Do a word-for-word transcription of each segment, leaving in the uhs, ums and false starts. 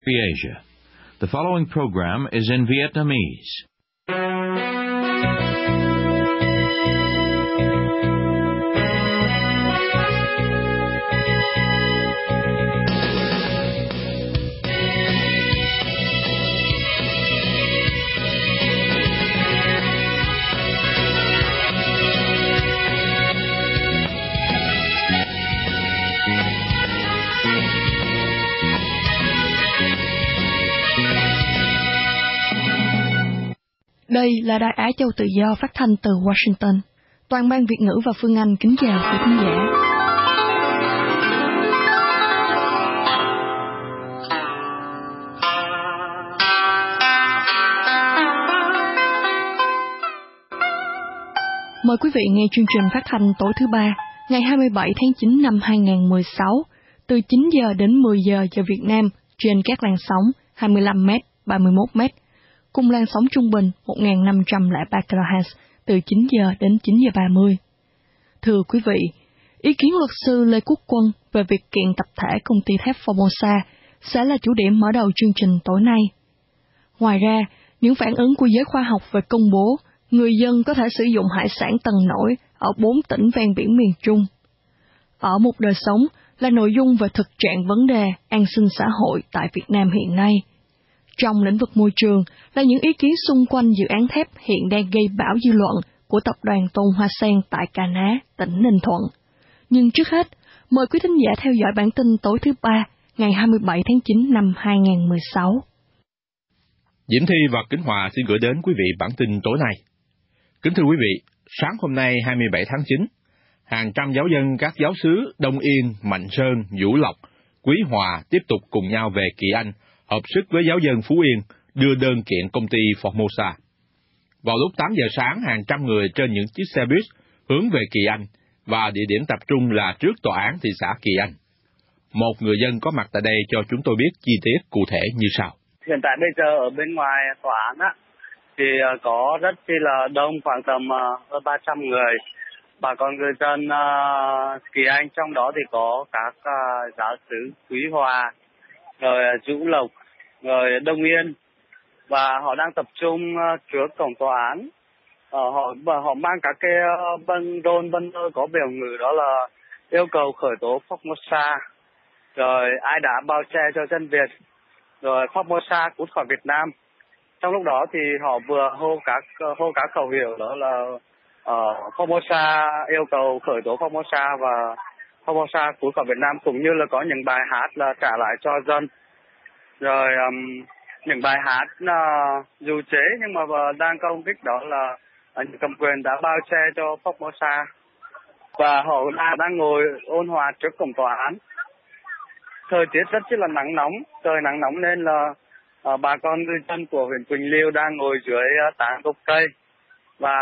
Asia. The following program is in Vietnamese. Đây là Đài Á Châu Tự Do phát thanh từ Washington. Toàn ban Việt ngữ và Phương Anh kính chào quý khán giả. Mời quý vị nghe chương trình phát thanh tối thứ ba, ngày hai mươi bảy tháng chín năm hai nghìn không trăm mười sáu, từ chín giờ đến mười giờ giờ Việt Nam trên các làn sóng hai mươi lăm mét, ba mươi mốt mét. Cùng làn sóng trung bình một nghìn năm trăm lẻ ba ki lô héc từ chín giờ đến chín giờ ba mươi. Thưa quý vị, ý kiến luật sư Lê Quốc Quân về việc kiện tập thể công ty thép Formosa sẽ là chủ điểm mở đầu chương trình tối nay. Ngoài ra, những phản ứng của giới khoa học về công bố người dân có thể sử dụng hải sản tầng nổi ở bốn tỉnh ven biển miền Trung. Ở một đời sống là nội dung về thực trạng vấn đề an sinh xã hội tại Việt Nam hiện nay. Trong lĩnh vực môi trường là những ý kiến xung quanh dự án thép hiện đang gây bão dư luận của tập đoàn Tôn Hoa Sen tại Ca Ná, tỉnh Ninh Thuận. Nhưng trước hết, mời quý thính giả theo dõi bản tin tối thứ ba, ngày hai mươi bảy tháng chín năm hai nghìn không trăm mười sáu. Diễm Thi và Kính Hòa xin gửi đến quý vị bản tin tối nay. Kính thưa quý vị, sáng hôm nay hai mươi bảy tháng chín, hàng trăm giáo dân các giáo xứ Đông Yên, Mạnh Sơn, Vũ Lộc, Quý Hòa tiếp tục cùng nhau về Kỳ Anh, hợp sức với giáo dân Phú Yên đưa đơn kiện công ty Formosa. Vào lúc tám giờ sáng, hàng trăm người trên những chiếc xe buýt hướng về Kỳ Anh và địa điểm tập trung là trước tòa án thị xã Kỳ Anh. Một người dân có mặt tại đây cho chúng tôi biết chi tiết cụ thể như sau. Hiện tại bây giờ ở bên ngoài tòa án á, thì có rất là đông, khoảng tầm hơn ba trăm người. Bà con người dân uh, Kỳ Anh, trong đó thì có các uh, giáo xứ Quý Hòa, rồi Vũ Lộc, rồi Đông Yên, và họ đang tập trung uh, trước cổng tòa án. Uh, họ và họ mang các cái uh, băng rôn băng có biểu ngữ đó là yêu cầu khởi tố Formosa, rồi ai đã bao che cho dân Việt, rồi Formosa cút khỏi Việt Nam. Trong lúc đó thì họ vừa hô các hô các khẩu hiệu đó là uh, Formosa yêu cầu khởi tố Formosa và Formosa cút khỏi Việt Nam, cũng như là có những bài hát là trả lại cho dân. Rồi um, những bài hát uh, dù chế nhưng mà đang công kích đó là uh, những cầm quyền đã bao che cho Formosa, và họ đang, đang ngồi ôn hòa trước cổng tòa án. Thời tiết rất là nắng nóng, trời nắng nóng nên là uh, bà con ngư dân của huyện Quỳnh Lưu đang ngồi dưới uh, tán gốc cây, và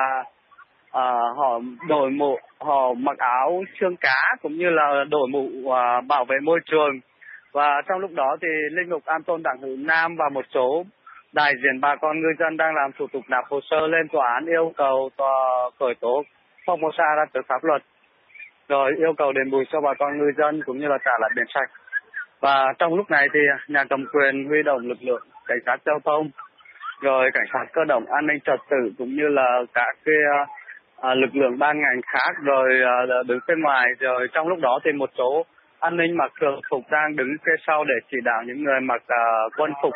uh, họ đội mũ, họ mặc áo xương cá cũng như là đội mũ uh, bảo vệ môi trường. Và trong lúc đó thì Linh mục An Tôn Đặng Hữu Nam và một số đại diện bà con ngư dân đang làm thủ tục nộp hồ sơ lên tòa án yêu cầu tòa khởi tố Formosa ra trước pháp luật, rồi yêu cầu đền bù cho bà con ngư dân cũng như là trả lại biển sạch. Và trong lúc này thì nhà cầm quyền huy động lực lượng cảnh sát giao thông, rồi cảnh sát cơ động, an ninh trật tự cũng như là các cái uh, lực lượng ban ngành khác rồi uh, đứng bên ngoài. Rồi trong lúc đó thì một số an ninh mặc thường phục đang đứng phía sau để chỉ đạo những người mặc uh, quân phục.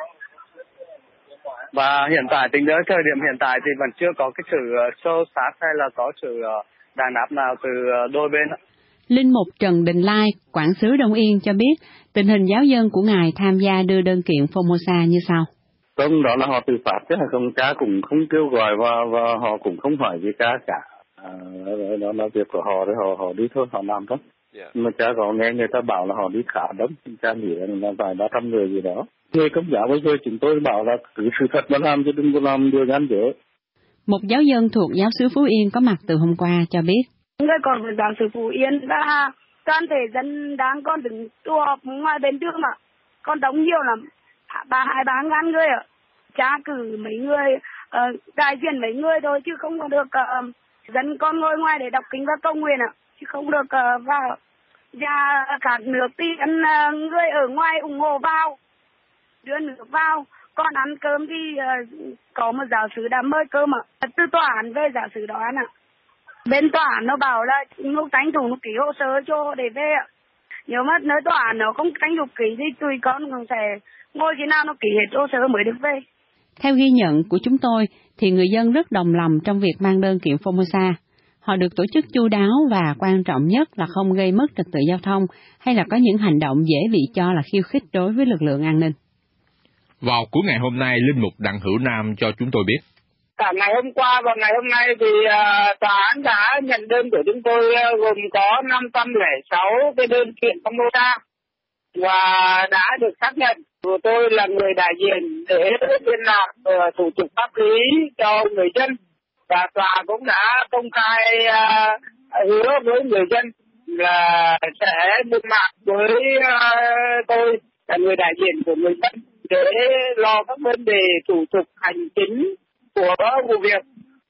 Và hiện tại tính đến thời điểm hiện tại thì vẫn chưa có cái sự uh, xô xát hay là có sự uh, đàn áp nào từ uh, đôi bên. Linh mục Trần Đình Lai, quản xứ Đông Yên cho biết tình hình giáo dân của ngài tham gia đưa đơn kiện Formosa như sau. Không, đó là họ tự phát chứ không, cha cũng không kêu gọi và, và họ cũng không hỏi gì cha cả. À, đó là việc của họ, để họ họ đi thôi, họ làm thôi. Yeah. Mà cha có nghe người ta bảo là họ đi khá đông, cha nghĩ là vài ba trăm người gì đó. Người công giáo bây giờ chúng tôi bảo là cứ sự thật mà làm chứ đừng có làm điều gian dở. Một giáo dân thuộc giáo xứ Phú Yên có mặt từ hôm qua cho biết. Người còn với giáo xứ Phú Yên là toàn thể dân đang còn đứng tụ họp ngoài bên trước mà còn đóng nhiều lắm, ba hai ba ngàn người ạ. Cha cử mấy người uh, đại diện mấy người thôi chứ không có được uh, dân con ngồi ngoài để đọc kinh và cầu nguyện ạ, chứ không được uh, vào. Và các nước thì uh, người ở ngoài ủng hộ vào. đưa nước vào. Còn ăn cơm thì uh, có một giáo sứ đã mời cơm ạ. Từ tòa án về giáo sứ đó ăn ạ. Bên tòa án nó bảo là nó tranh thủ nó ký hồ sơ cho để về ạ. Nếu mà nơi tòa án nó không tranh thủ ký thì tụi con cũng sẽ ngồi khi nào nó ký hết hồ sơ mới được về. Theo ghi nhận của chúng tôi thì người dân rất đồng lòng trong việc mang đơn kiện Formosa. Họ được tổ chức chu đáo và quan trọng nhất là không gây mất trật tự giao thông hay là có những hành động dễ bị cho là khiêu khích đối với lực lượng an ninh. Vào cuối ngày hôm nay, Linh mục Đặng Hữu Nam cho chúng tôi biết. Cả ngày hôm qua và ngày hôm nay thì uh, tòa án đã nhận đơn của chúng tôi uh, gồm có năm trăm lẻ sáu cái đơn kiện Formosa và đã được xác nhận. Của tôi là người đại diện để liên lạc uh, thủ tục pháp lý cho người dân, và tòa cũng đã công khai uh, hứa với người dân là sẽ liên lạc với uh, tôi là người đại diện của người dân để lo các vấn đề thủ tục hành chính của vụ việc.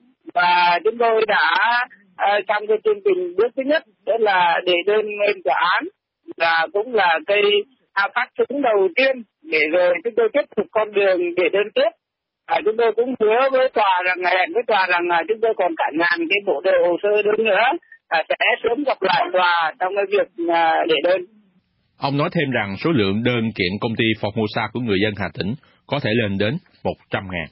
Và chúng tôi đã uh, trong cái chương trình bước thứ nhất đó là để đơn lên tòa án, là cũng là cây à, phát súng đầu tiên để rồi chúng tôi tiếp tục con đường để đơn tiếp. À, chúng tôi cũng hứa với tòa rằng hẹn với tòa rằng à, chúng tôi còn cả ngàn cái bộ đồ hồ sơ đơn nữa à, sẽ sớm gặp lại tòa trong cái việc à, để đơn. Ông nói thêm rằng số lượng đơn kiện công ty Formosa của người dân Hà Tĩnh có thể lên đến một trăm ngàn.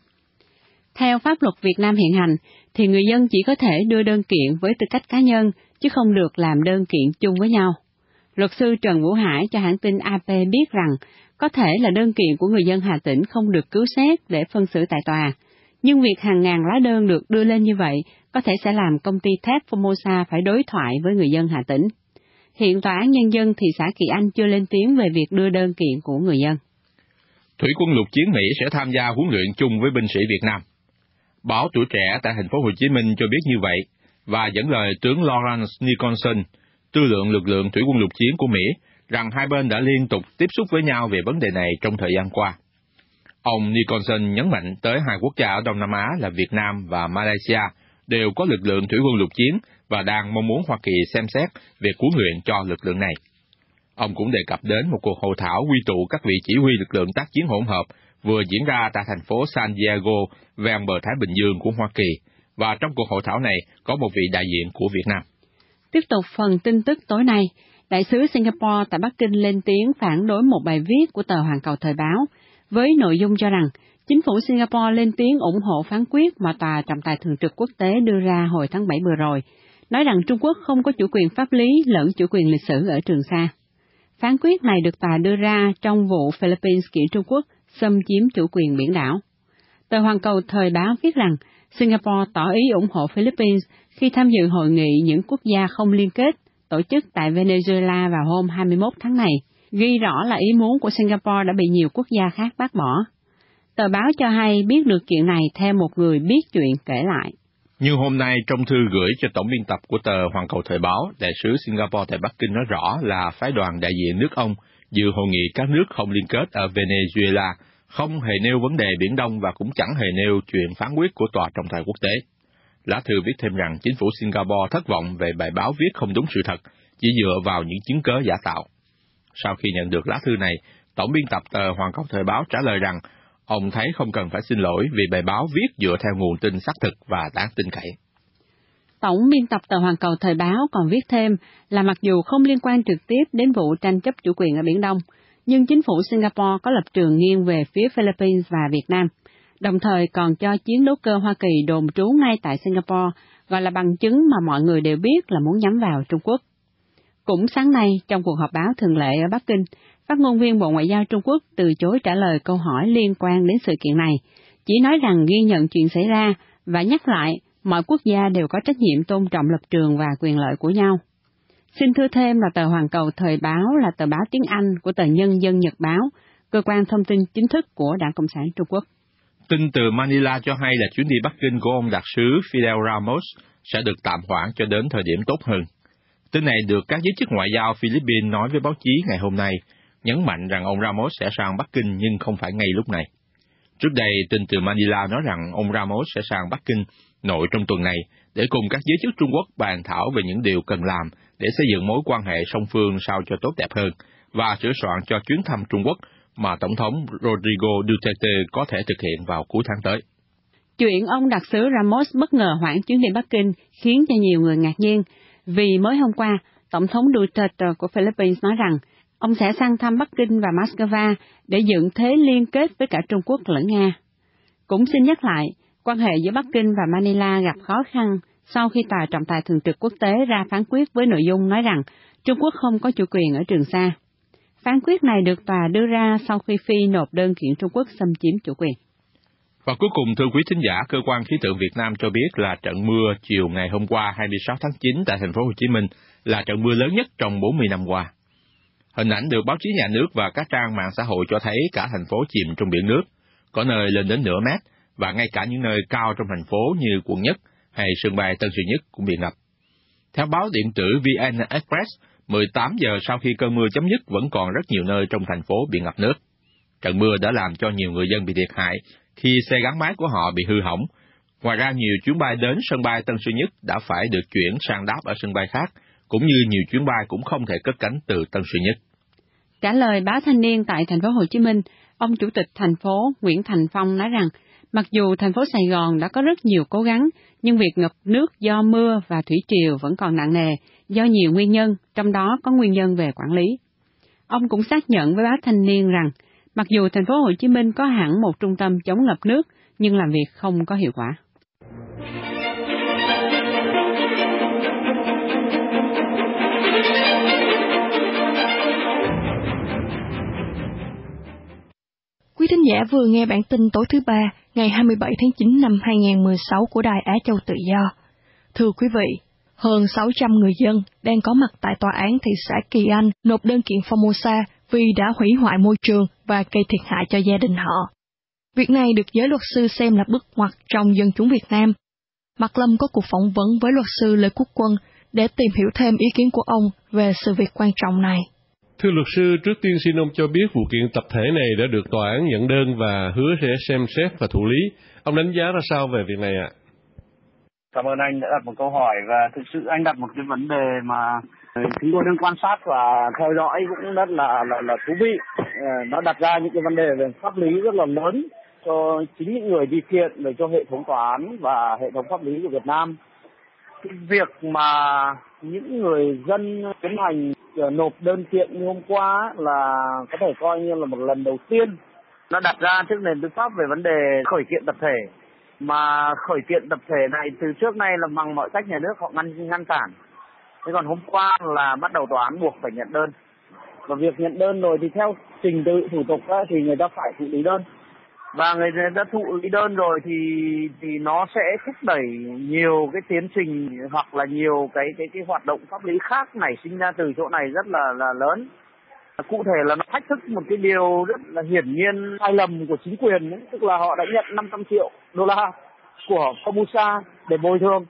Theo pháp luật Việt Nam hiện hành, thì người dân chỉ có thể đưa đơn kiện với tư cách cá nhân, chứ không được làm đơn kiện chung với nhau. Luật sư Trần Vũ Hải cho hãng tin a pê biết rằng, có thể là đơn kiện của người dân Hà Tĩnh không được cứu xét để phân xử tại tòa, nhưng việc hàng ngàn lá đơn được đưa lên như vậy có thể sẽ làm công ty thép Formosa phải đối thoại với người dân Hà Tĩnh. Hiện Tòa án Nhân dân thị xã Kỳ Anh chưa lên tiếng về việc đưa đơn kiện của người dân. Thủy quân lục chiến Mỹ sẽ tham gia huấn luyện chung với binh sĩ Việt Nam. Báo Tuổi Trẻ tại thành phố Hồ Chí Minh cho biết như vậy và dẫn lời tướng Lawrence Nicholson, tư lệnh lực lượng thủy quân lục chiến của Mỹ, rằng hai bên đã liên tục tiếp xúc với nhau về vấn đề này trong thời gian qua. Ông Nicholson nhấn mạnh tới hai quốc gia ở Đông Nam Á là Việt Nam và Malaysia đều có lực lượng thủy quân lục chiến và đang mong muốn Hoa Kỳ xem xét việc huấn luyện cho lực lượng này. Ông cũng đề cập đến một cuộc hội thảo quy tụ các vị chỉ huy lực lượng tác chiến hỗn hợp vừa diễn ra tại thành phố San Diego, ven bờ Thái Bình Dương của Hoa Kỳ, và trong cuộc hội thảo này có một vị đại diện của Việt Nam. Tiếp tục phần tin tức tối nay, đại sứ Singapore tại Bắc Kinh lên tiếng phản đối một bài viết của tờ Hoàn Cầu Thời báo, với nội dung cho rằng chính phủ Singapore lên tiếng ủng hộ phán quyết mà Tòa Trọng tài Thường trực Quốc tế đưa ra hồi tháng bảy vừa rồi, nói rằng Trung Quốc không có chủ quyền pháp lý lẫn chủ quyền lịch sử ở Trường Sa. Phán quyết này được tòa đưa ra trong vụ Philippines kiện Trung Quốc xâm chiếm chủ quyền biển đảo. Tờ Hoàn Cầu Thời báo viết rằng Singapore tỏ ý ủng hộ Philippines khi tham dự hội nghị những quốc gia không liên kết tổ chức tại Venezuela vào hôm hai mươi mốt tháng này, ghi rõ là ý muốn của Singapore đã bị nhiều quốc gia khác bác bỏ. Tờ báo cho hay biết được chuyện này theo một người biết chuyện kể lại. Như hôm nay trong thư gửi cho tổng biên tập của tờ Hoàn Cầu Thời báo, đại sứ Singapore tại Bắc Kinh nói rõ là phái đoàn đại diện nước ông dự hội nghị các nước không liên kết ở Venezuela không hề nêu vấn đề Biển Đông và cũng chẳng hề nêu chuyện phán quyết của Tòa Trọng tài Quốc tế. Lá thư viết thêm rằng chính phủ Singapore thất vọng về bài báo viết không đúng sự thật, chỉ dựa vào những chứng cớ giả tạo. Sau khi nhận được lá thư này, tổng biên tập tờ Hoàn Cầu Thời báo trả lời rằng ông thấy không cần phải xin lỗi vì bài báo viết dựa theo nguồn tin xác thực và đáng tin cậy. Tổng biên tập tờ Hoàn Cầu Thời báo còn viết thêm là mặc dù không liên quan trực tiếp đến vụ tranh chấp chủ quyền ở Biển Đông, nhưng chính phủ Singapore có lập trường nghiêng về phía Philippines và Việt Nam, đồng thời còn cho chiến đấu cơ Hoa Kỳ đồn trú ngay tại Singapore, gọi là bằng chứng mà mọi người đều biết là muốn nhắm vào Trung Quốc. Cũng sáng nay, trong cuộc họp báo thường lệ ở Bắc Kinh, phát ngôn viên Bộ Ngoại giao Trung Quốc từ chối trả lời câu hỏi liên quan đến sự kiện này, chỉ nói rằng ghi nhận chuyện xảy ra và nhắc lại mọi quốc gia đều có trách nhiệm tôn trọng lập trường và quyền lợi của nhau. Xin thưa thêm là tờ Hoàn Cầu Thời báo là tờ báo tiếng Anh của tờ Nhân dân Nhật báo, cơ quan thông tin chính thức của Đảng Cộng sản Trung Quốc. Tin từ Manila cho hay là chuyến đi Bắc Kinh của ông đặc sứ Fidel Ramos sẽ được tạm hoãn cho đến thời điểm tốt hơn. Tin này được các giới chức ngoại giao Philippines nói với báo chí ngày hôm nay, nhấn mạnh rằng ông Ramos sẽ sang Bắc Kinh nhưng không phải ngay lúc này. Trước đây, tin từ Manila nói rằng ông Ramos sẽ sang Bắc Kinh nội trong tuần này để cùng các giới chức Trung Quốc bàn thảo về những điều cần làm để xây dựng mối quan hệ song phương sao cho tốt đẹp hơn và sửa soạn cho chuyến thăm Trung Quốc mà Tổng thống Rodrigo Duterte có thể thực hiện vào cuối tháng tới. Chuyện ông đặc sứ Ramos bất ngờ hoãn chuyến đi Bắc Kinh khiến cho nhiều người ngạc nhiên, vì mới hôm qua, Tổng thống Duterte của Philippines nói rằng ông sẽ sang thăm Bắc Kinh và Moscow để dựng thế liên kết với cả Trung Quốc lẫn Nga. Cũng xin nhắc lại, quan hệ giữa Bắc Kinh và Manila gặp khó khăn sau khi Tòa trọng tài thường trực quốc tế ra phán quyết với nội dung nói rằng Trung Quốc không có chủ quyền ở Trường Sa. Phán quyết này được tòa đưa ra sau khi Phi nộp đơn kiện Trung Quốc xâm chiếm chủ quyền. Và cuối cùng, thưa quý thính giả, Cơ quan Khí tượng Việt Nam cho biết là trận mưa chiều ngày hôm qua hai mươi sáu tháng chín tại thành phố Hồ Chí Minh là trận mưa lớn nhất trong bốn mươi năm qua. Hình ảnh được báo chí nhà nước và các trang mạng xã hội cho thấy cả thành phố chìm trong biển nước, có nơi lên đến nửa mét, và ngay cả những nơi cao trong thành phố như quận Nhất hay sân bay Tân Sơn Nhất cũng bị ngập. Theo báo điện tử vê en Express, mười tám giờ sau khi cơn mưa chấm dứt vẫn còn rất nhiều nơi trong thành phố bị ngập nước. Trận mưa đã làm cho nhiều người dân bị thiệt hại khi xe gắn máy của họ bị hư hỏng. Ngoài ra, nhiều chuyến bay đến sân bay Tân Sơn Nhất đã phải được chuyển sang đáp ở sân bay khác, cũng như nhiều chuyến bay cũng không thể cất cánh từ Tân Sơn Nhất. Trả lời báo Thanh niên tại thành phố Hồ Chí Minh, ông chủ tịch thành phố Nguyễn Thành Phong nói rằng, mặc dù thành phố Sài Gòn đã có rất nhiều cố gắng, nhưng việc ngập nước do mưa và thủy triều vẫn còn nặng nề do nhiều nguyên nhân, trong đó có nguyên nhân về quản lý. Ông cũng xác nhận với báo Thanh niên rằng, mặc dù thành phố Hồ Chí Minh có hẳn một trung tâm chống ngập nước, nhưng làm việc không có hiệu quả. Quý thính giả vừa nghe bản tin tối thứ ba, ngày hai mươi bảy tháng chín năm hai nghìn không trăm mười sáu của Đài Á Châu Tự Do. Thưa quý vị, hơn sáu trăm người dân đang có mặt tại tòa án thị xã Kỳ Anh nộp đơn kiện Formosa vì đã hủy hoại môi trường và gây thiệt hại cho gia đình họ. Việc này được giới luật sư xem là bước ngoặt trong dân chúng Việt Nam. Mạc Lâm có cuộc phỏng vấn với luật sư Lê Quốc Quân để tìm hiểu thêm ý kiến của ông về sự việc quan trọng này. Thưa luật sư, trước tiên xin ông cho biết vụ kiện tập thể này đã được tòa án nhận đơn và hứa sẽ xem xét và thụ lý. Ông đánh giá ra sao về việc này ạ? Cảm ơn anh đã đặt một câu hỏi, và thực sự anh đặt một cái vấn đề mà chúng tôi đang quan sát và theo dõi cũng rất là là, là thú vị. Nó đặt ra những cái vấn đề về pháp lý rất là lớn cho chính những người vi thiện, về cho hệ thống tòa án và hệ thống pháp lý của Việt Nam. Cái việc mà những người dân tiến hành nộp đơn kiện như hôm qua là có thể coi như là một lần đầu tiên. Nó đặt ra trước nền tư pháp về vấn đề khởi kiện tập thể. Mà khởi kiện tập thể này từ trước nay là bằng mọi cách nhà nước họ ngăn ngăn cản. Thế còn hôm qua là bắt đầu tòa án buộc phải nhận đơn. Và việc nhận đơn rồi thì theo trình tự thủ tục á, thì người ta phải thụ lý đơn. Và người ta thụ lý đơn rồi thì thì nó sẽ thúc đẩy nhiều cái tiến trình hoặc là nhiều cái cái cái hoạt động pháp lý khác nảy sinh ra từ chỗ này rất là là lớn. Cụ thể là nó thách thức một cái điều rất là hiển nhiên sai lầm của chính quyền ấy, tức là họ đã nhận năm trăm triệu đô la của Formosa để bồi thường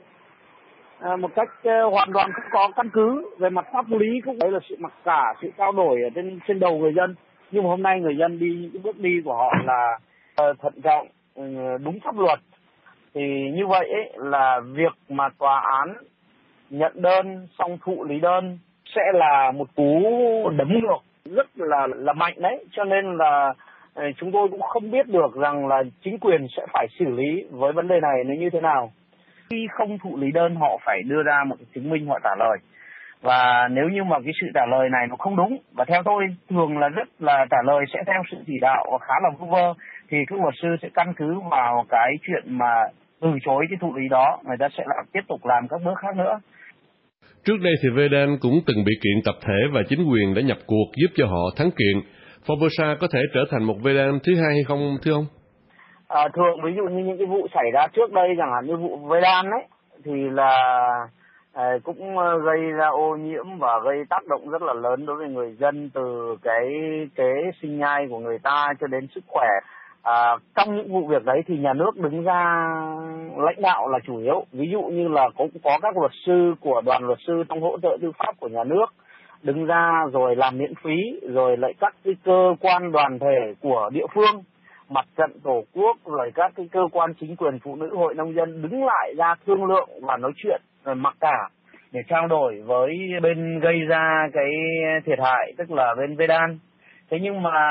à, một cách uh, hoàn toàn không có căn cứ về mặt pháp lý, cũng đấy là sự mặc cả, sự trao đổi ở trên trên đầu người dân. Nhưng mà hôm nay người dân đi những cái bước đi của họ là uh, thận trọng, uh, đúng pháp luật. Thì như vậy ấy, là việc mà tòa án nhận đơn xong thụ lý đơn sẽ là một cú đấm ngược rất là là mạnh đấy, cho nên là chúng tôi cũng không biết được rằng là chính quyền sẽ phải xử lý với vấn đề này nó như thế nào. Khi không thụ lý đơn họ phải đưa ra một cái chứng minh họ trả lời, và nếu như mà cái sự trả lời này nó không đúng, và theo tôi thường là rất là trả lời sẽ theo sự chỉ đạo và khá là vu vơ, thì các luật sư sẽ căn cứ vào cái chuyện mà từ chối cái thụ lý đó, người ta sẽ lại tiếp tục làm các bước khác nữa. Trước đây thì Vedan cũng từng bị kiện tập thể và chính quyền đã nhập cuộc giúp cho họ thắng kiện. Formosa có thể trở thành một Vedan thứ hai hay không thưa ông? À, thường ví dụ như những cái vụ xảy ra trước đây, chẳng hạn như vụ Vedan ấy, thì là à, cũng gây ra ô nhiễm và gây tác động rất là lớn đối với người dân, từ cái kế sinh nhai của người ta cho đến sức khỏe. À, trong những vụ việc đấy thì nhà nước đứng ra lãnh đạo là chủ yếu. Ví dụ như là cũng có các luật sư của đoàn luật sư trong hỗ trợ tư pháp của nhà nước đứng ra rồi làm miễn phí, rồi lại các cái cơ quan đoàn thể của địa phương, mặt trận tổ quốc, rồi các cái cơ quan chính quyền, phụ nữ, hội nông dân đứng lại ra thương lượng và nói chuyện rồi mặc cả để trao đổi với bên gây ra cái thiệt hại, tức là bên Vedan. Thế nhưng mà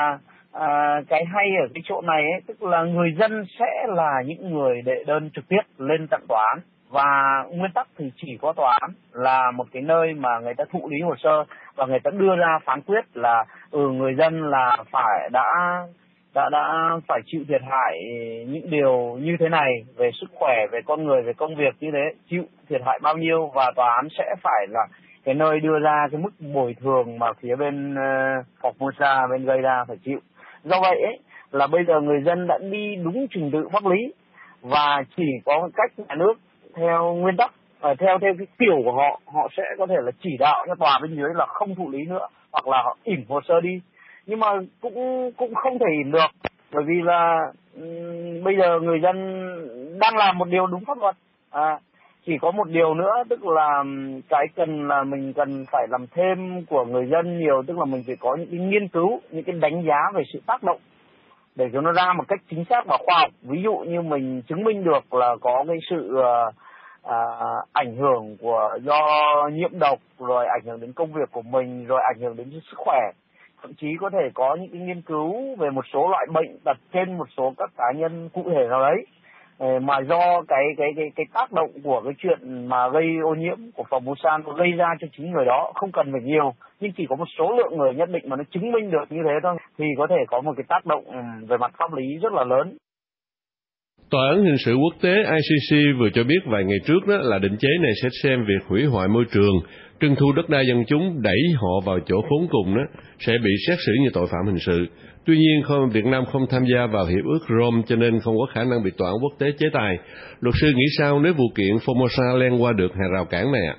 À, cái hay ở cái chỗ này ấy, tức là người dân sẽ là những người đệ đơn trực tiếp lên tận tòa án, và nguyên tắc thì chỉ có tòa án là một cái nơi mà người ta thụ lý hồ sơ và người ta đưa ra phán quyết là ừ người dân là phải đã đã đã phải chịu thiệt hại những điều như thế này về sức khỏe, về con người, về công việc như thế, chịu thiệt hại bao nhiêu, và tòa án sẽ phải là cái nơi đưa ra cái mức bồi thường mà phía bên uh, Formosa, bên gây ra phải chịu. Do vậy ấy, là bây giờ người dân đã đi đúng trình tự pháp lý và chỉ có cách nhà nước theo nguyên tắc, uh, theo theo cái kiểu của họ, họ sẽ có thể là chỉ đạo cho tòa bên dưới là không thụ lý nữa hoặc là họ ỉm hồ sơ đi. Nhưng mà cũng cũng không thể ỉm được, bởi vì là um, bây giờ người dân đang làm một điều đúng pháp luật. À, chỉ có một điều nữa, tức là cái cần là mình cần phải làm thêm của người dân nhiều, tức là mình phải có những cái nghiên cứu, những cái đánh giá về sự tác động để cho nó ra một cách chính xác và khoa học. Ví dụ như mình chứng minh được là có cái sự uh, uh, ảnh hưởng của do nhiễm độc, rồi ảnh hưởng đến công việc của mình, rồi ảnh hưởng đến sức khỏe. Thậm chí có thể có những cái nghiên cứu về một số loại bệnh tật trên một số các cá nhân cụ thể nào đấy, mà do cái cái cái cái tác động của cái chuyện mà gây ô nhiễm của Formosa nó gây ra cho chính người đó, không cần phải nhiều, nhưng chỉ có một số lượng người nhất định mà nó chứng minh được như thế thôi, thì có thể có một cái tác động về mặt pháp lý rất là lớn. Tòa án hình sự quốc tế I C C vừa cho biết vài ngày trước đó là định chế này sẽ xem việc hủy hoại môi trường, trưng thu đất đai dân chúng, đẩy họ vào chỗ khốn cùng đó sẽ bị xét xử như tội phạm hình sự. Tuy nhiên, không, Việt Nam không tham gia vào hiệp ước Rome cho nên không có khả năng bị tòa án quốc tế chế tài. Luật sư nghĩ sao nếu vụ kiện Formosa len qua được hàng rào cản này ạ?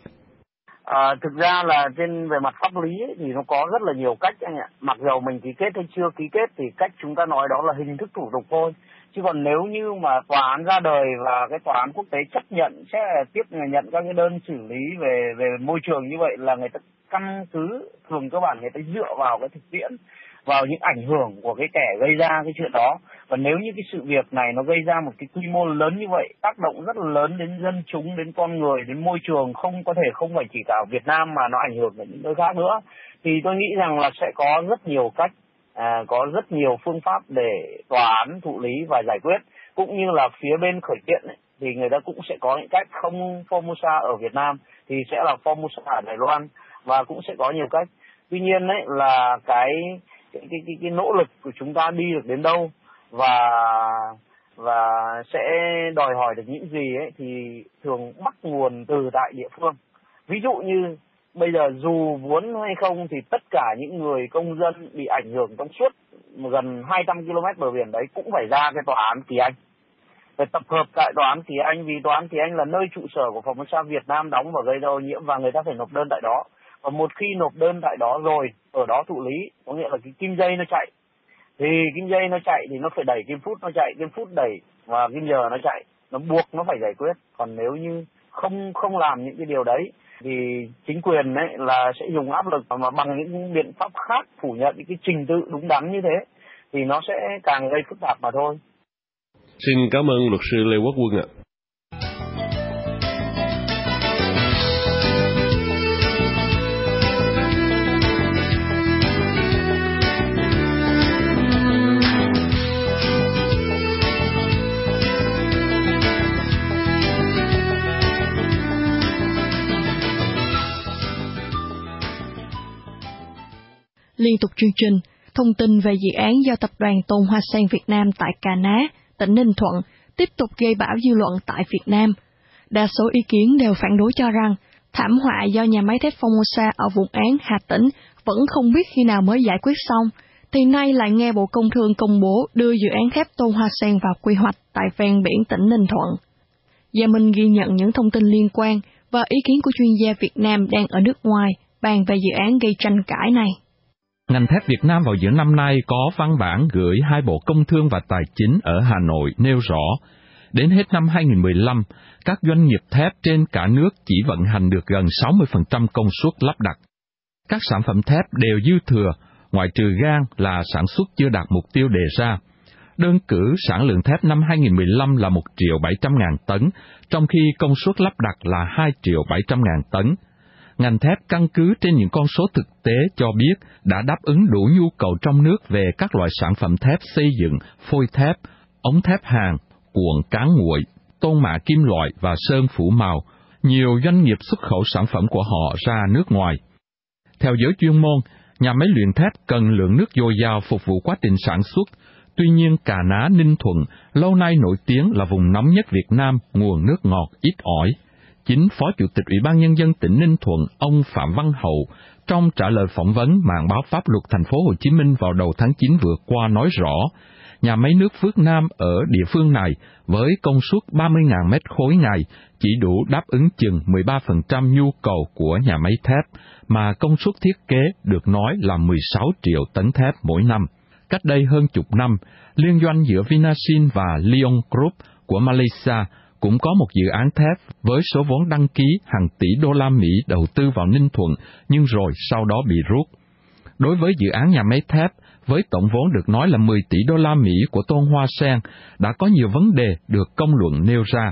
À, thực ra là trên về mặt pháp lý ấy, thì nó có rất là nhiều cách anh ạ. Mặc dầu mình ký kết hay chưa ký kết thì cách chúng ta nói đó là hình thức thủ tục thôi. Chứ còn nếu như mà tòa án ra đời và cái tòa án quốc tế chấp nhận sẽ tiếp nhận các cái đơn xử lý về về môi trường như vậy, là người ta căn cứ thường cơ bản người ta dựa vào cái thực tiễn, vào những ảnh hưởng của cái kẻ gây ra cái chuyện đó. Và nếu như cái sự việc này nó gây ra một cái quy mô lớn như vậy, tác động rất là lớn đến dân chúng, đến con người, đến môi trường, không có thể không phải chỉ cả ở Việt Nam mà nó ảnh hưởng đến những nơi khác nữa, thì tôi nghĩ rằng là sẽ có rất nhiều cách, à, có rất nhiều phương pháp để tòa án thụ lý và giải quyết. Cũng như là phía bên khởi kiện ấy, thì người ta cũng sẽ có những cách, không Formosa ở Việt Nam thì sẽ là Formosa ở Đài Loan, và cũng sẽ có nhiều cách. Tuy nhiên ấy là cái cái cái cái, cái nỗ lực của chúng ta đi được đến đâu và và sẽ đòi hỏi được những gì ấy thì thường bắt nguồn từ tại địa phương. Ví dụ như bây giờ dù muốn hay không thì tất cả những người công dân bị ảnh hưởng trong suốt gần hai trăm ki lô mét bờ biển đấy cũng phải ra cái tòa án Kỳ Anh, phải tập hợp tại tòa án Kỳ Anh, vì tòa án Kỳ Anh là nơi trụ sở của Formosa Việt Nam đóng và gây ra ô nhiễm, và người ta phải nộp đơn tại đó. Và một khi nộp đơn tại đó rồi, ở đó thụ lý, có nghĩa là cái kim dây nó chạy, thì kim dây nó chạy thì nó phải đẩy kim phút nó chạy, kim phút đẩy và kim giờ nó chạy, nó buộc nó phải giải quyết. Còn nếu như không không làm những cái điều đấy thì chính quyền ấy là sẽ dùng áp lực mà bằng những biện pháp khác phủ nhận những cái trình tự đúng đắn như thế, thì nó sẽ càng gây phức tạp mà thôi. Xin cảm ơn luật sư Lê Quốc Quân ạ. Liên tục chương trình, thông tin về dự án do tập đoàn Tôn Hoa Sen Việt Nam tại Cà Ná, tỉnh Ninh Thuận tiếp tục gây bão dư luận tại Việt Nam. Đa số ý kiến đều phản đối cho rằng thảm họa do nhà máy thép Formosa ở Vũng Áng, Hà Tĩnh vẫn không biết khi nào mới giải quyết xong, thì nay lại nghe Bộ Công Thương công bố đưa dự án thép Tôn Hoa Sen vào quy hoạch tại ven biển tỉnh Ninh Thuận. Gia Minh ghi nhận những thông tin liên quan và ý kiến của chuyên gia Việt Nam đang ở nước ngoài bàn về dự án gây tranh cãi này. Ngành thép Việt Nam vào giữa năm nay có văn bản gửi hai Bộ Công Thương và Tài chính ở Hà Nội nêu rõ, đến hết năm hai không một lăm, các doanh nghiệp thép trên cả nước chỉ vận hành được gần sáu mươi phần trăm công suất lắp đặt. Các sản phẩm thép đều dư thừa, ngoại trừ gang là sản xuất chưa đạt mục tiêu đề ra. Đơn cử sản lượng thép năm hai không một lăm là một triệu bảy trăm ngàn tấn, trong khi công suất lắp đặt là hai triệu bảy trăm ngàn tấn. ngành thép căn cứ trên những con số thực tế cho biết đã đáp ứng đủ nhu cầu trong nước về các loại sản phẩm thép xây dựng, phôi thép, ống thép hàn, cuộn cán nguội, tôn mạ kim loại và sơn phủ màu. Nhiều doanh nghiệp xuất khẩu sản phẩm của họ ra nước ngoài. Theo giới chuyên môn, nhà máy luyện thép cần lượng nước dồi dào phục vụ quá trình sản xuất. Tuy nhiên, Cà Ná, Ninh Thuận lâu nay nổi tiếng là vùng nóng nhất Việt Nam, nguồn nước ngọt ít ỏi. Chính Phó Chủ tịch Ủy ban Nhân dân tỉnh Ninh Thuận, ông Phạm Văn Hậu, trong trả lời phỏng vấn mạng báo Pháp luật Thành phố Hồ Chí Minh vào đầu tháng chín vừa qua nói rõ, nhà máy nước Phước Nam ở địa phương này với công suất ba mươi nghìn mét khối ngày chỉ đủ đáp ứng chừng mười ba phần trăm nhu cầu của nhà máy thép, mà công suất thiết kế được nói là mười sáu triệu tấn thép mỗi năm. Cách đây hơn chục năm, liên doanh giữa Vinasin và Lion Group của Malaysia cũng có một dự án thép với số vốn đăng ký hàng tỷ đô la Mỹ đầu tư vào Ninh Thuận, nhưng rồi sau đó bị rút. Đối với dự án nhà máy thép, với tổng vốn được nói là mười tỷ đô la Mỹ của Tôn Hoa Sen, đã có nhiều vấn đề được công luận nêu ra.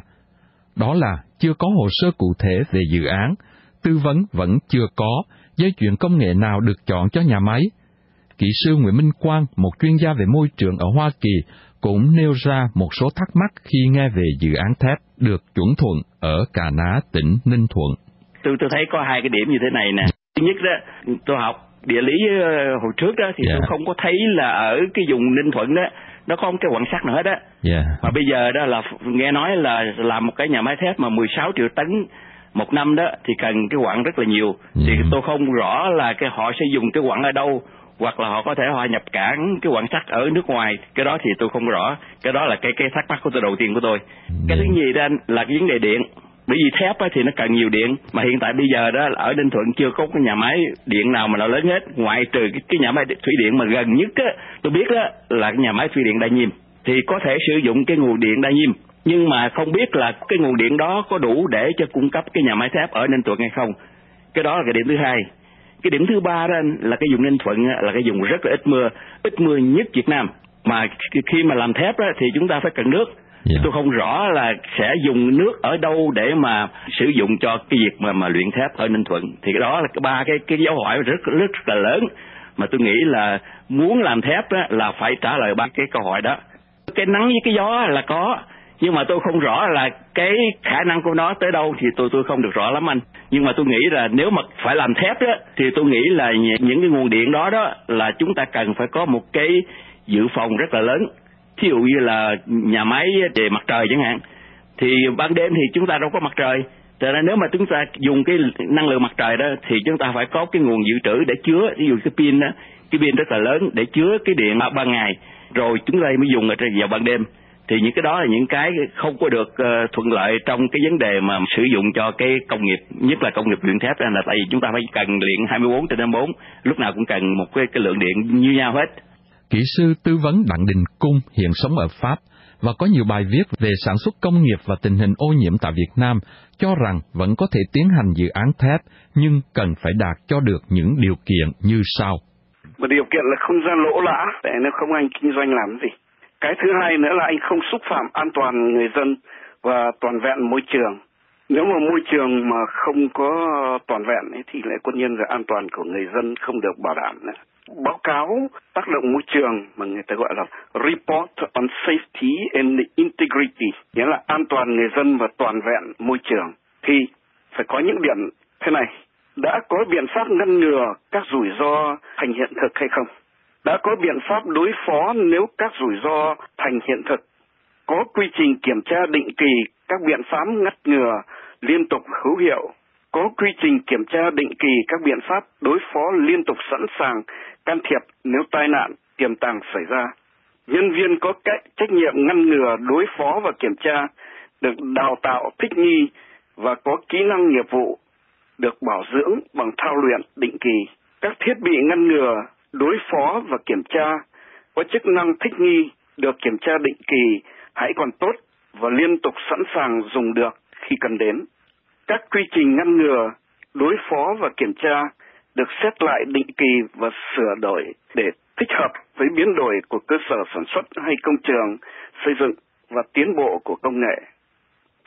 Đó là chưa có hồ sơ cụ thể về dự án, tư vấn vẫn chưa có, dây chuyền công nghệ nào được chọn cho nhà máy. Kỹ sư Nguyễn Minh Quang, một chuyên gia về môi trường ở Hoa Kỳ, cũng nêu ra một số thắc mắc khi nghe về dự án thép được chuẩn thuận ở Cà Ná, tỉnh Ninh Thuận. Tôi tôi thấy có hai cái điểm như thế này nè. Thứ nhất đó, tôi học địa lý hồi trước đó thì yeah. tôi không có thấy là ở cái vùng Ninh Thuận đó nó có một cái quặng sắt nào hết á. Yeah. Mà bây giờ đó là nghe nói là làm một cái nhà máy thép mà mười sáu triệu tấn một năm đó thì cần cái quặng rất là nhiều. Mm. Thì tôi không rõ là cái họ sẽ dùng cái quặng ở đâu, hoặc là họ có thể họ nhập cảng cái quặng sắt ở nước ngoài, cái đó thì tôi không rõ. Cái đó là cái cái thắc mắc của tôi đầu tiên của tôi. Mm. Cái thứ nhì đó là cái vấn đề điện. Bởi vì thép thì nó cần nhiều điện, mà hiện tại bây giờ đó ở Ninh Thuận chưa có cái nhà máy điện nào mà nó lớn hết, ngoại trừ cái, cái nhà máy thủy điện mà gần nhất á, tôi biết đó là cái nhà máy thủy điện Đa Nhiêm, thì có thể sử dụng cái nguồn điện Đa Nhiêm, nhưng mà không biết là cái nguồn điện đó có đủ để cho cung cấp cái nhà máy thép ở Ninh Thuận hay không. Cái đó là cái điểm thứ hai. Cái điểm thứ ba đó là cái vùng Ninh Thuận là cái vùng rất là ít mưa, ít mưa nhất Việt Nam, mà khi mà làm thép đó thì chúng ta phải cần nước. Yeah. Tôi không rõ là sẽ dùng nước ở đâu để mà sử dụng cho cái việc mà mà luyện thép ở Ninh Thuận. Thì cái đó là cái ba cái cái dấu hỏi rất rất rất là lớn, mà tôi nghĩ là muốn làm thép đó, là phải trả lời ba cái câu hỏi đó. Cái nắng với cái gió là có, nhưng mà tôi không rõ là cái khả năng của nó tới đâu thì tôi tôi không được rõ lắm anh. Nhưng mà tôi nghĩ là nếu mà phải làm thép đó thì tôi nghĩ là những cái nguồn điện đó đó là chúng ta cần phải có một cái dự phòng rất là lớn. Ví dụ như là nhà máy về mặt trời chẳng hạn, thì ban đêm thì chúng ta đâu có mặt trời, cho nên nếu mà chúng ta dùng cái năng lượng mặt trời đó thì chúng ta phải có cái nguồn dự trữ để chứa, ví dụ cái pin đó, cái pin rất là lớn để chứa cái điện ban ngày, rồi chúng ta mới dùng ở vào ban đêm. Thì những cái đó là những cái không có được uh, thuận lợi trong cái vấn đề mà sử dụng cho cái công nghiệp, nhất là công nghiệp luyện thép, là tại vì chúng ta phải cần luyện hai mươi bốn trên hai mươi bốn, lúc nào cũng cần một cái, cái lượng điện như nhau hết. Kỹ sư tư vấn Đặng Đình Cung hiện sống ở Pháp và có nhiều bài viết về sản xuất công nghiệp và tình hình ô nhiễm tại Việt Nam, cho rằng vẫn có thể tiến hành dự án thép nhưng cần phải đạt cho được những điều kiện như sau. Một điều kiện là không ra lỗ lã, để nếu không anh kinh doanh làm gì. Cái thứ hai nữa là anh không xúc phạm an toàn người dân và toàn vẹn môi trường. Nếu mà môi trường mà không có toàn vẹn ấy, thì lại tất nhiên là an toàn của người dân không được bảo đảm nữa. Báo cáo tác động môi trường mà người ta gọi là Report on Safety and Integrity, nghĩa là an toàn người dân và toàn vẹn môi trường, thì phải có những điểm thế này. Đã có biện pháp ngăn ngừa các rủi ro thành hiện thực hay không? Đã có biện pháp đối phó nếu các rủi ro thành hiện thực? Có quy trình kiểm tra định kỳ các biện pháp ngăn ngừa liên tục hữu hiệu? Có quy trình kiểm tra định kỳ các biện pháp đối phó liên tục sẵn sàng can thiệp nếu tai nạn tiềm tàng xảy ra? Nhân viên có cách trách nhiệm ngăn ngừa, đối phó và kiểm tra được đào tạo thích nghi và có kỹ năng nghiệp vụ, được bảo dưỡng bằng thao luyện định kỳ. Các thiết bị ngăn ngừa, đối phó và kiểm tra có chức năng thích nghi, được kiểm tra định kỳ, hãy còn tốt và liên tục sẵn sàng dùng được khi cần đến. Các quy trình ngăn ngừa, đối phó và kiểm tra được xét lại định kỳ và sửa đổi để thích hợp với biến đổi của cơ sở sản xuất hay công trường xây dựng và tiến bộ của công nghệ.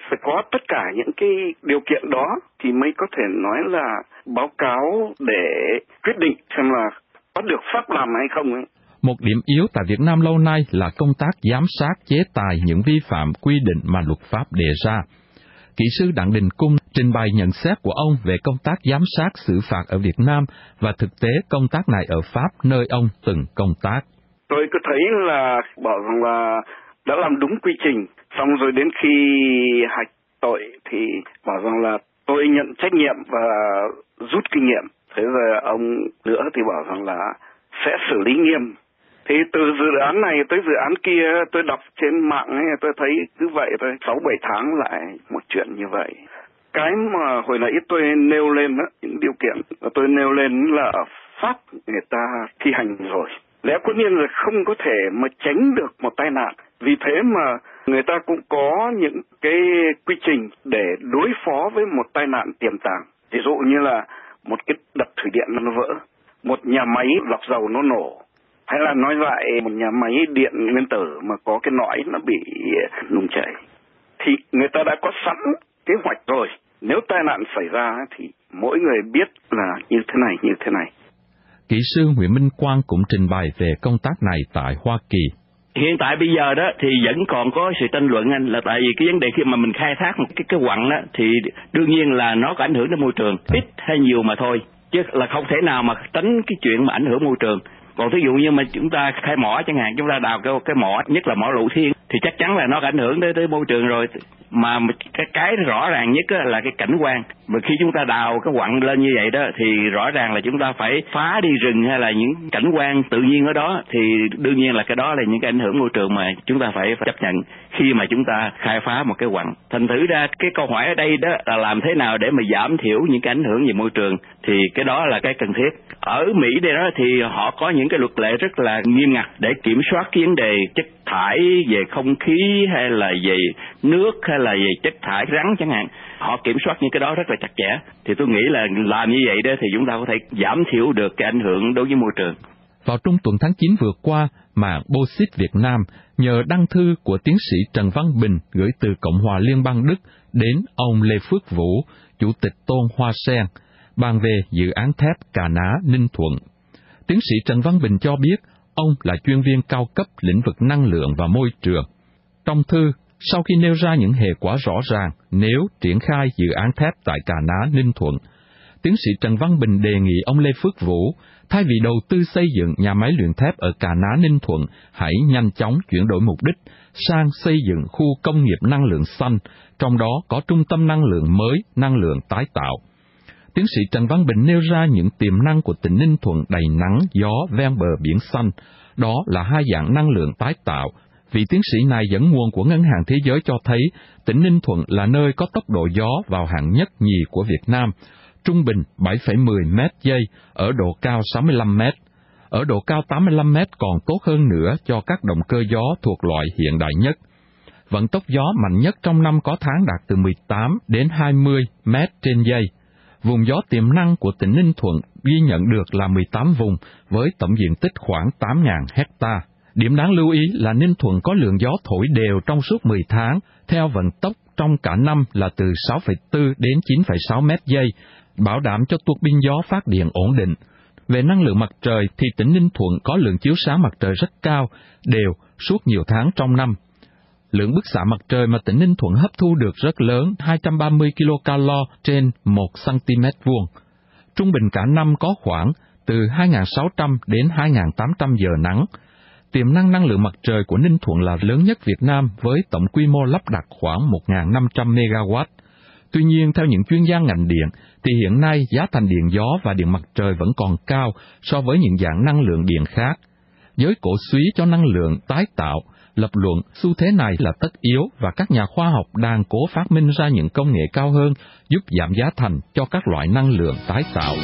phải có tất cả những cái điều kiện đó thì mới có thể nói là báo cáo để quyết định xem là có được phép làm hay không ấy. Một điểm yếu tại Việt Nam lâu nay là công tác giám sát chế tài những vi phạm quy định mà luật pháp đề ra. Kỹ sư Đặng Đình Cung trình bày nhận xét của ông về công tác giám sát xử phạt ở Việt Nam và thực tế công tác này ở Pháp nơi ông từng công tác. Tôi cứ thấy là bảo rằng là đã làm đúng quy trình, xong rồi đến khi hạch tội thì bảo rằng là tôi nhận trách nhiệm và rút kinh nghiệm. Thế rồi ông nữa thì bảo rằng là sẽ xử lý nghiêm. Thì từ dự án này tới dự án kia tôi đọc trên mạng ấy, tôi thấy cứ vậy thôi, sáu bảy tháng lại một chuyện như vậy. Cái mà hồi nãy tôi nêu lên đó, những điều kiện mà tôi nêu lên là ở Pháp người ta thi hành rồi. Lẽ tất nhiên là không có thể mà tránh được một tai nạn. Vì thế mà người ta cũng có những cái quy trình để đối phó với một tai nạn tiềm tàng. Ví dụ như là một cái đập thủy điện nó vỡ, một nhà máy lọc dầu nó nổ, hay là nói lại một nhà máy điện nguyên tử mà có cái nõi nó bị nung chảy. Thì người ta đã có sẵn kế hoạch rồi. Nếu tai nạn xảy ra thì mỗi người biết là như thế này, như thế này. Kỹ sư Nguyễn Minh Quang cũng trình bày về công tác này tại Hoa Kỳ. Hiện tại bây giờ đó thì vẫn còn có sự tranh luận anh, là tại vì cái vấn đề khi mà mình khai thác một cái cái quặng đó thì đương nhiên là nó có ảnh hưởng đến môi trường, ít hay nhiều mà thôi, chứ là không thể nào mà tránh cái chuyện mà ảnh hưởng môi trường. Còn thí dụ như mà chúng ta khai mỏ chẳng hạn, chúng ta đào cái, cái mỏ, nhất là mỏ Lựu Thiên, thì chắc chắn là nó có ảnh hưởng tới, tới môi trường rồi. Mà cái, cái rõ ràng nhất là cái cảnh quan. Mà khi chúng ta đào cái quặng lên như vậy đó, thì rõ ràng là chúng ta phải phá đi rừng hay là những cảnh quan tự nhiên ở đó, thì đương nhiên là cái đó là những cái ảnh hưởng môi trường mà chúng ta phải, phải chấp nhận khi mà chúng ta khai phá một cái quặng. Thành thử ra cái câu hỏi ở đây đó là làm thế nào để mà giảm thiểu những cái ảnh hưởng về môi trường, thì cái đó là cái cần thiết. Ở Mỹ đây đó thì họ có những cái luật lệ rất là nghiêm ngặt để kiểm soát cái vấn đề chất thải về không khí hay là về nước hay là về chất thải rắn chẳng hạn. Họ kiểm soát những cái đó rất là chặt chẽ. Thì tôi nghĩ là làm như vậy đó thì chúng ta có thể giảm thiểu được cái ảnh hưởng đối với môi trường. Vào trung tuần tháng chín vừa qua, mạng Bauxit Việt Nam nhờ đăng thư của tiến sĩ Trần Văn Bình gửi từ Cộng hòa Liên bang Đức đến ông Lê Phước Vũ, Chủ tịch Tôn Hoa Sen, bàn về dự án thép Cà Ná Ninh Thuận. Tiến sĩ Trần Văn Bình cho biết ông là chuyên viên cao cấp lĩnh vực năng lượng và môi trường. Trong thư, sau khi nêu ra những hệ quả rõ ràng nếu triển khai dự án thép tại Cà Ná Ninh Thuận, tiến sĩ Trần Văn Bình đề nghị ông Lê Phước Vũ, thay vì đầu tư xây dựng nhà máy luyện thép ở Cà Ná Ninh Thuận, hãy nhanh chóng chuyển đổi mục đích sang xây dựng khu công nghiệp năng lượng xanh, trong đó có trung tâm năng lượng mới, năng lượng tái tạo. Tiến sĩ Trần Văn Bình nêu ra những tiềm năng của tỉnh Ninh Thuận đầy nắng, gió ven bờ biển xanh, đó là hai dạng năng lượng tái tạo. Vị tiến sĩ này dẫn nguồn của Ngân hàng Thế giới cho thấy tỉnh Ninh Thuận là nơi có tốc độ gió vào hạng nhất nhì của Việt Nam, trung bình bảy phẩy mười mét giây ở độ cao sáu mươi lăm mét. Ở độ cao tám mươi lăm mét còn tốt hơn nữa cho các động cơ gió thuộc loại hiện đại nhất. Vận tốc gió mạnh nhất trong năm có tháng đạt từ mười tám đến hai mươi mét trên giây. Vùng gió tiềm năng của tỉnh Ninh Thuận ghi nhận được là mười tám vùng với tổng diện tích khoảng tám nghìn hecta. Điểm đáng lưu ý là Ninh Thuận có lượng gió thổi đều trong suốt mười tháng, theo vận tốc trong cả năm là từ sáu phẩy bốn đến chín phẩy sáu mét giây, bảo đảm cho tuột pin gió phát điện ổn định. Về năng lượng mặt trời thì tỉnh Ninh Thuận có lượng chiếu sáng mặt trời rất cao, đều suốt nhiều tháng trong năm. Lượng bức xạ mặt trời mà tỉnh Ninh Thuận hấp thu được rất lớn, hai trăm ba mươi ki lô calo trên một xăng-ti-mét vuông. Trung bình cả năm có khoảng từ hai nghìn sáu trăm đến hai nghìn tám trăm giờ nắng. Tiềm năng năng lượng mặt trời của Ninh Thuận là lớn nhất Việt Nam với tổng quy mô lắp đặt khoảng một nghìn năm trăm mê ga oát. Tuy nhiên, theo những chuyên gia ngành điện, thì hiện nay giá thành điện gió và điện mặt trời vẫn còn cao so với những dạng năng lượng điện khác. Giới cổ suý cho năng lượng tái tạo lập luận xu thế này là tất yếu và các nhà khoa học đang cố phát minh ra những công nghệ cao hơn giúp giảm giá thành cho các loại năng lượng tái tạo.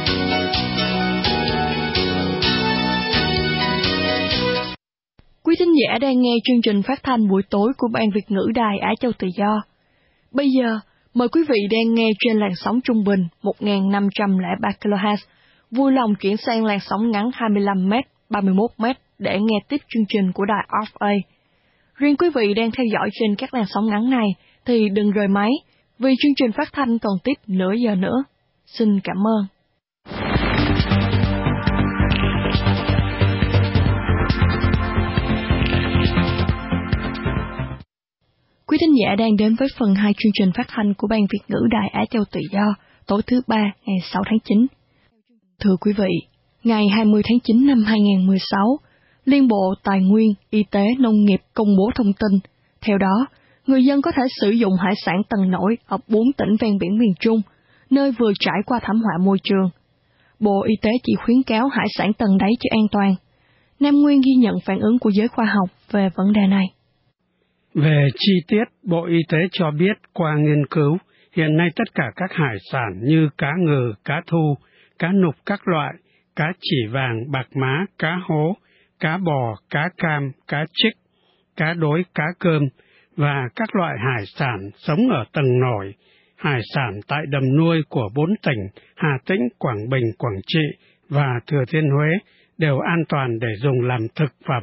Quý thính giả đang nghe chương trình phát thanh buổi tối của Ban Việt ngữ Đài Á Châu Tự Do. Bây giờ, mời quý vị đang nghe trên làn sóng trung bình một nghìn năm trăm lẻ ba ki lô héc, vui lòng chuyển sang làn sóng ngắn hai mươi lăm mét, ba mươi mốt mét để nghe tiếp chương trình của đài rờ ép a. Riêng quý vị đang theo dõi trên các làn sóng ngắn này thì đừng rời máy, vì chương trình phát thanh còn tiếp nửa giờ nữa. Xin cảm ơn. Quý thính giả đang đến với phần hai chương trình phát thanh của Ban Việt ngữ Đài Á Châu Tự Do, tối thứ ba ngày sáu tháng chín. Thưa quý vị, ngày hai mươi tháng chín năm hai nghìn không trăm mười sáu, Liên Bộ Tài nguyên, Y tế, Nông nghiệp công bố thông tin. Theo đó, người dân có thể sử dụng hải sản tầng nổi ở bốn tỉnh ven biển miền Trung, nơi vừa trải qua thảm họa môi trường. Bộ Y tế chỉ khuyến cáo hải sản tầng đáy cho an toàn. Nam Nguyên ghi nhận phản ứng của giới khoa học về vấn đề này. Về chi tiết, Bộ Y tế cho biết qua nghiên cứu, hiện nay tất cả các hải sản như cá ngừ, cá thu, cá nục các loại, cá chỉ vàng, bạc má, cá hố, cá bò, cá cam, cá trích, cá đối, cá cơm và các loại hải sản sống ở tầng nổi, hải sản tại đầm nuôi của bốn tỉnh Hà Tĩnh, Quảng Bình, Quảng Trị và Thừa Thiên Huế đều an toàn để dùng làm thực phẩm.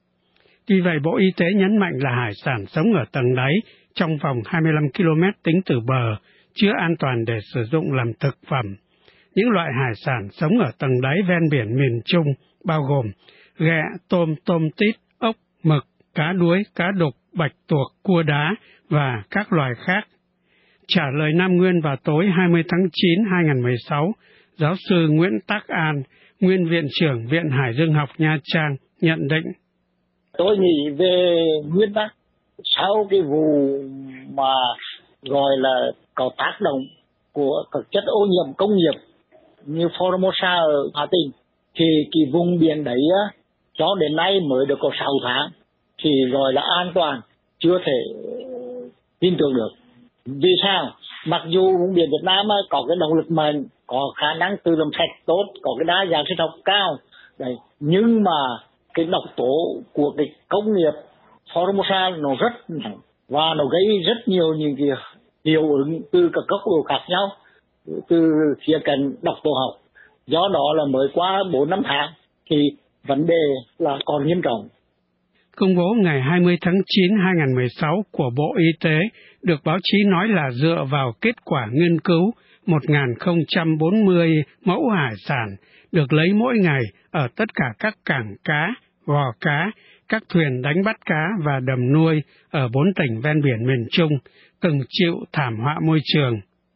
Vì vậy, Bộ Y tế nhấn mạnh là hải sản sống ở tầng đáy trong vòng hai mươi lăm ki lô mét tính từ bờ chưa an toàn để sử dụng làm thực phẩm. Những loại hải sản sống ở tầng đáy ven biển miền Trung bao gồm ghẹ, tôm, tôm tít, ốc, mực, cá đuối, cá đục, bạch tuộc, cua đá và các loài khác. Trả lời Nam Nguyên vào tối hai mươi tháng chín năm hai nghìn không trăm mười sáu, giáo sư Nguyễn Tắc An, nguyên Viện trưởng Viện Hải dương học Nha Trang, nhận định. Tôi nghĩ về nguyên tắc, sau cái vụ mà gọi là có tác động của các chất ô nhiễm công nghiệp như Formosa ở Hà Tĩnh, thì cái vùng biển đấy á, cho đến nay mới được có sáu tháng, thì gọi là an toàn, chưa thể tin tưởng được. Vì sao? Mặc dù vùng biển Việt Nam có cái động lực mạnh, có khả năng tự làm sạch tốt, có cái đa dạng sinh học cao, đấy, nhưng mà cái độc tố của cái công nghiệp Formosa nó rất nặng và nó gây rất nhiều những cái hiệu ứng từ các góc độ khác nhau, từ khía cạnh độc tố học. Do đó là mới qua bốn năm tháng thì vấn đề là còn nghiêm trọng. Công bố ngày hai mươi tháng chín năm hai nghìn không trăm mười sáu của Bộ Y tế được báo chí nói là dựa vào kết quả nghiên cứu một nghìn không trăm bốn mươi mẫu hải sản được lấy mỗi ngày ở tất cả các cảng cá, gò cá, các thuyền đánh bắt cá và đầm nuôi ở bốn tỉnh ven biển miền Trung từng chịu thảm họa môi trường.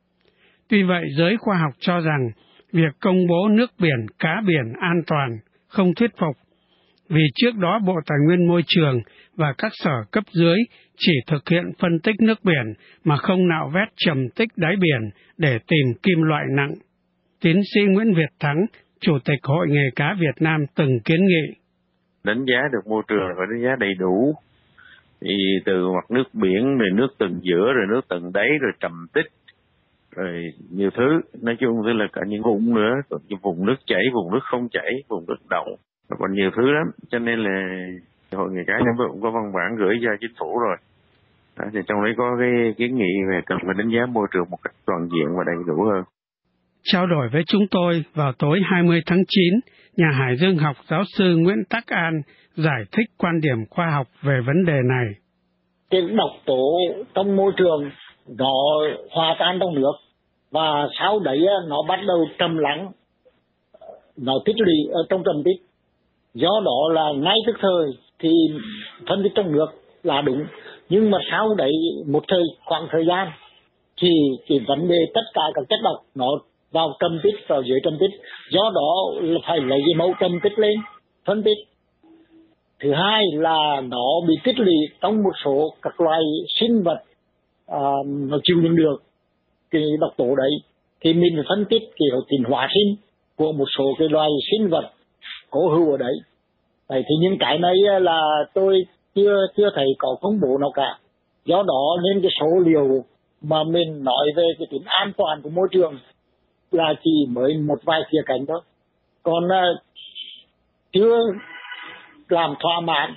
Tuy vậy, giới khoa học cho rằng việc công bố nước biển, cá biển an toàn không thuyết phục, vì trước đó Bộ Tài nguyên Môi trường và các sở cấp dưới chỉ thực hiện phân tích nước biển mà không nạo vét trầm tích đáy biển để tìm kim loại nặng. Tiến sĩ Nguyễn Việt Thắng, Chủ tịch Hội Nghề cá Việt Nam từng kiến nghị. Đánh giá được môi trường phải đánh giá đầy đủ. Thì từ mặt nước biển, rồi nước tầng giữa, rồi nước tầng đáy, rồi trầm tích, rồi nhiều thứ. Nói chung là cả những vùng nữa, vùng nước chảy, vùng nước không chảy, vùng nước động, còn nhiều thứ lắm. Cho nên là Hội Nghề cá chúng tôi cũng có văn bản gửi cho chính phủ rồi. Đó, thì trong đấy có cái kiến nghị về cần phải đánh giá môi trường một cách toàn diện và đầy đủ hơn. Trao đổi với chúng tôi vào tối hai mươi tháng chín, nhà hải dương học giáo sư Nguyễn Tắc An giải thích quan điểm khoa học về vấn đề này. Cái độc tố trong môi trường nó hòa tan trong nước và sau đấy nó bắt đầu trầm lắng, nó tích lũy ở trong trầm tích. Do đó là ngay tức thời thì phân tích trong nước là đúng, nhưng mà sau đấy một thời khoảng thời gian thì cái vấn đề tất cả các chất độc nó vào trầm tích, vào dưới trầm tích, do đó là phải lấy cái mẫu trầm tích lên phân tích. Thứ hai là nó bị tích lũy trong một số các loài sinh vật uh, nó chịu đựng được cái độc tố đấy, thì mình phải phân tích cái tiến hóa sinh của một số cái loài sinh vật cố hữu ở đấy. Đấy, thì những cái này là tôi chưa chưa thấy có công bố nào cả. Do đó nên cái số liệu mà mình nói về cái tính an toàn của môi trường là chỉ mới một vài khía cạnh thôi, còn uh, chưa làm thỏa mãn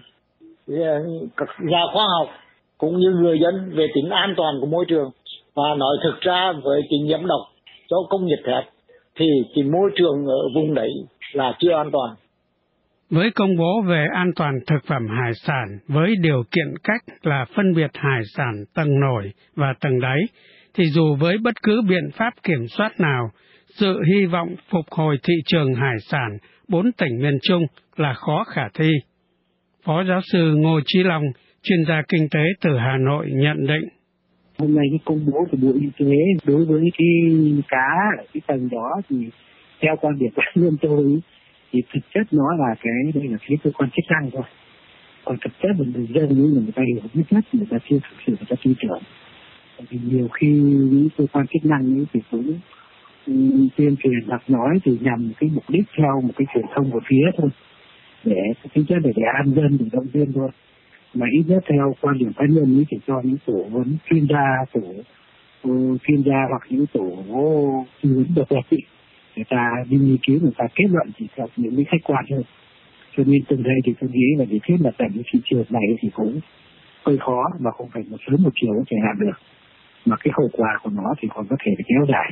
các nhà khoa học cũng như người dân về tính an toàn của môi trường. Và nói thực ra với cái nhiễm độc cho công nghiệp thép thì cái môi trường ở vùng đấy là chưa an toàn. Với công bố về an toàn thực phẩm hải sản với điều kiện cách là phân biệt hải sản tầng nổi và tầng đáy, thì dù với bất cứ biện pháp kiểm soát nào, sự hy vọng phục hồi thị trường hải sản bốn tỉnh miền Trung là khó khả thi. Phó giáo sư Ngô Chí Long, chuyên gia kinh tế từ Hà Nội nhận định. Hôm nay cái công bố của Bộ Y tế đối với cái cá ở cái tầng đó thì theo quan điểm của nhân tôi thì thực chất nó là cái đây là phía cơ quan chức năng thôi. Còn thực chất là người dân những người ta hiểu biết nhất, người ta chưa thực sự người ta tin tưởng. Vì nhiều khi những cơ quan chức năng ấy thì cũng um, tuyên truyền hoặc nói thì nhằm cái mục đích theo một cái truyền thông của phía thôi, để tính chất để để an dân để động viên thôi. Mà ít nhất theo quan điểm cá nhân ấy thì cho những tổ vấn chuyên gia, tổ uh, chuyên gia hoặc những tổ tư vấn độc lập ấy, người ta đi nghiên cứu, người ta kết luận chỉ theo những cái khách quan hơn. Cho nên từ đây thì tôi nghĩ là lý thuyết là tại cái thị trường này thì cũng hơi khó, mà không phải một sớm một chiều có thể làm được, mà cái hậu quả của nó thì còn có thể kéo dài.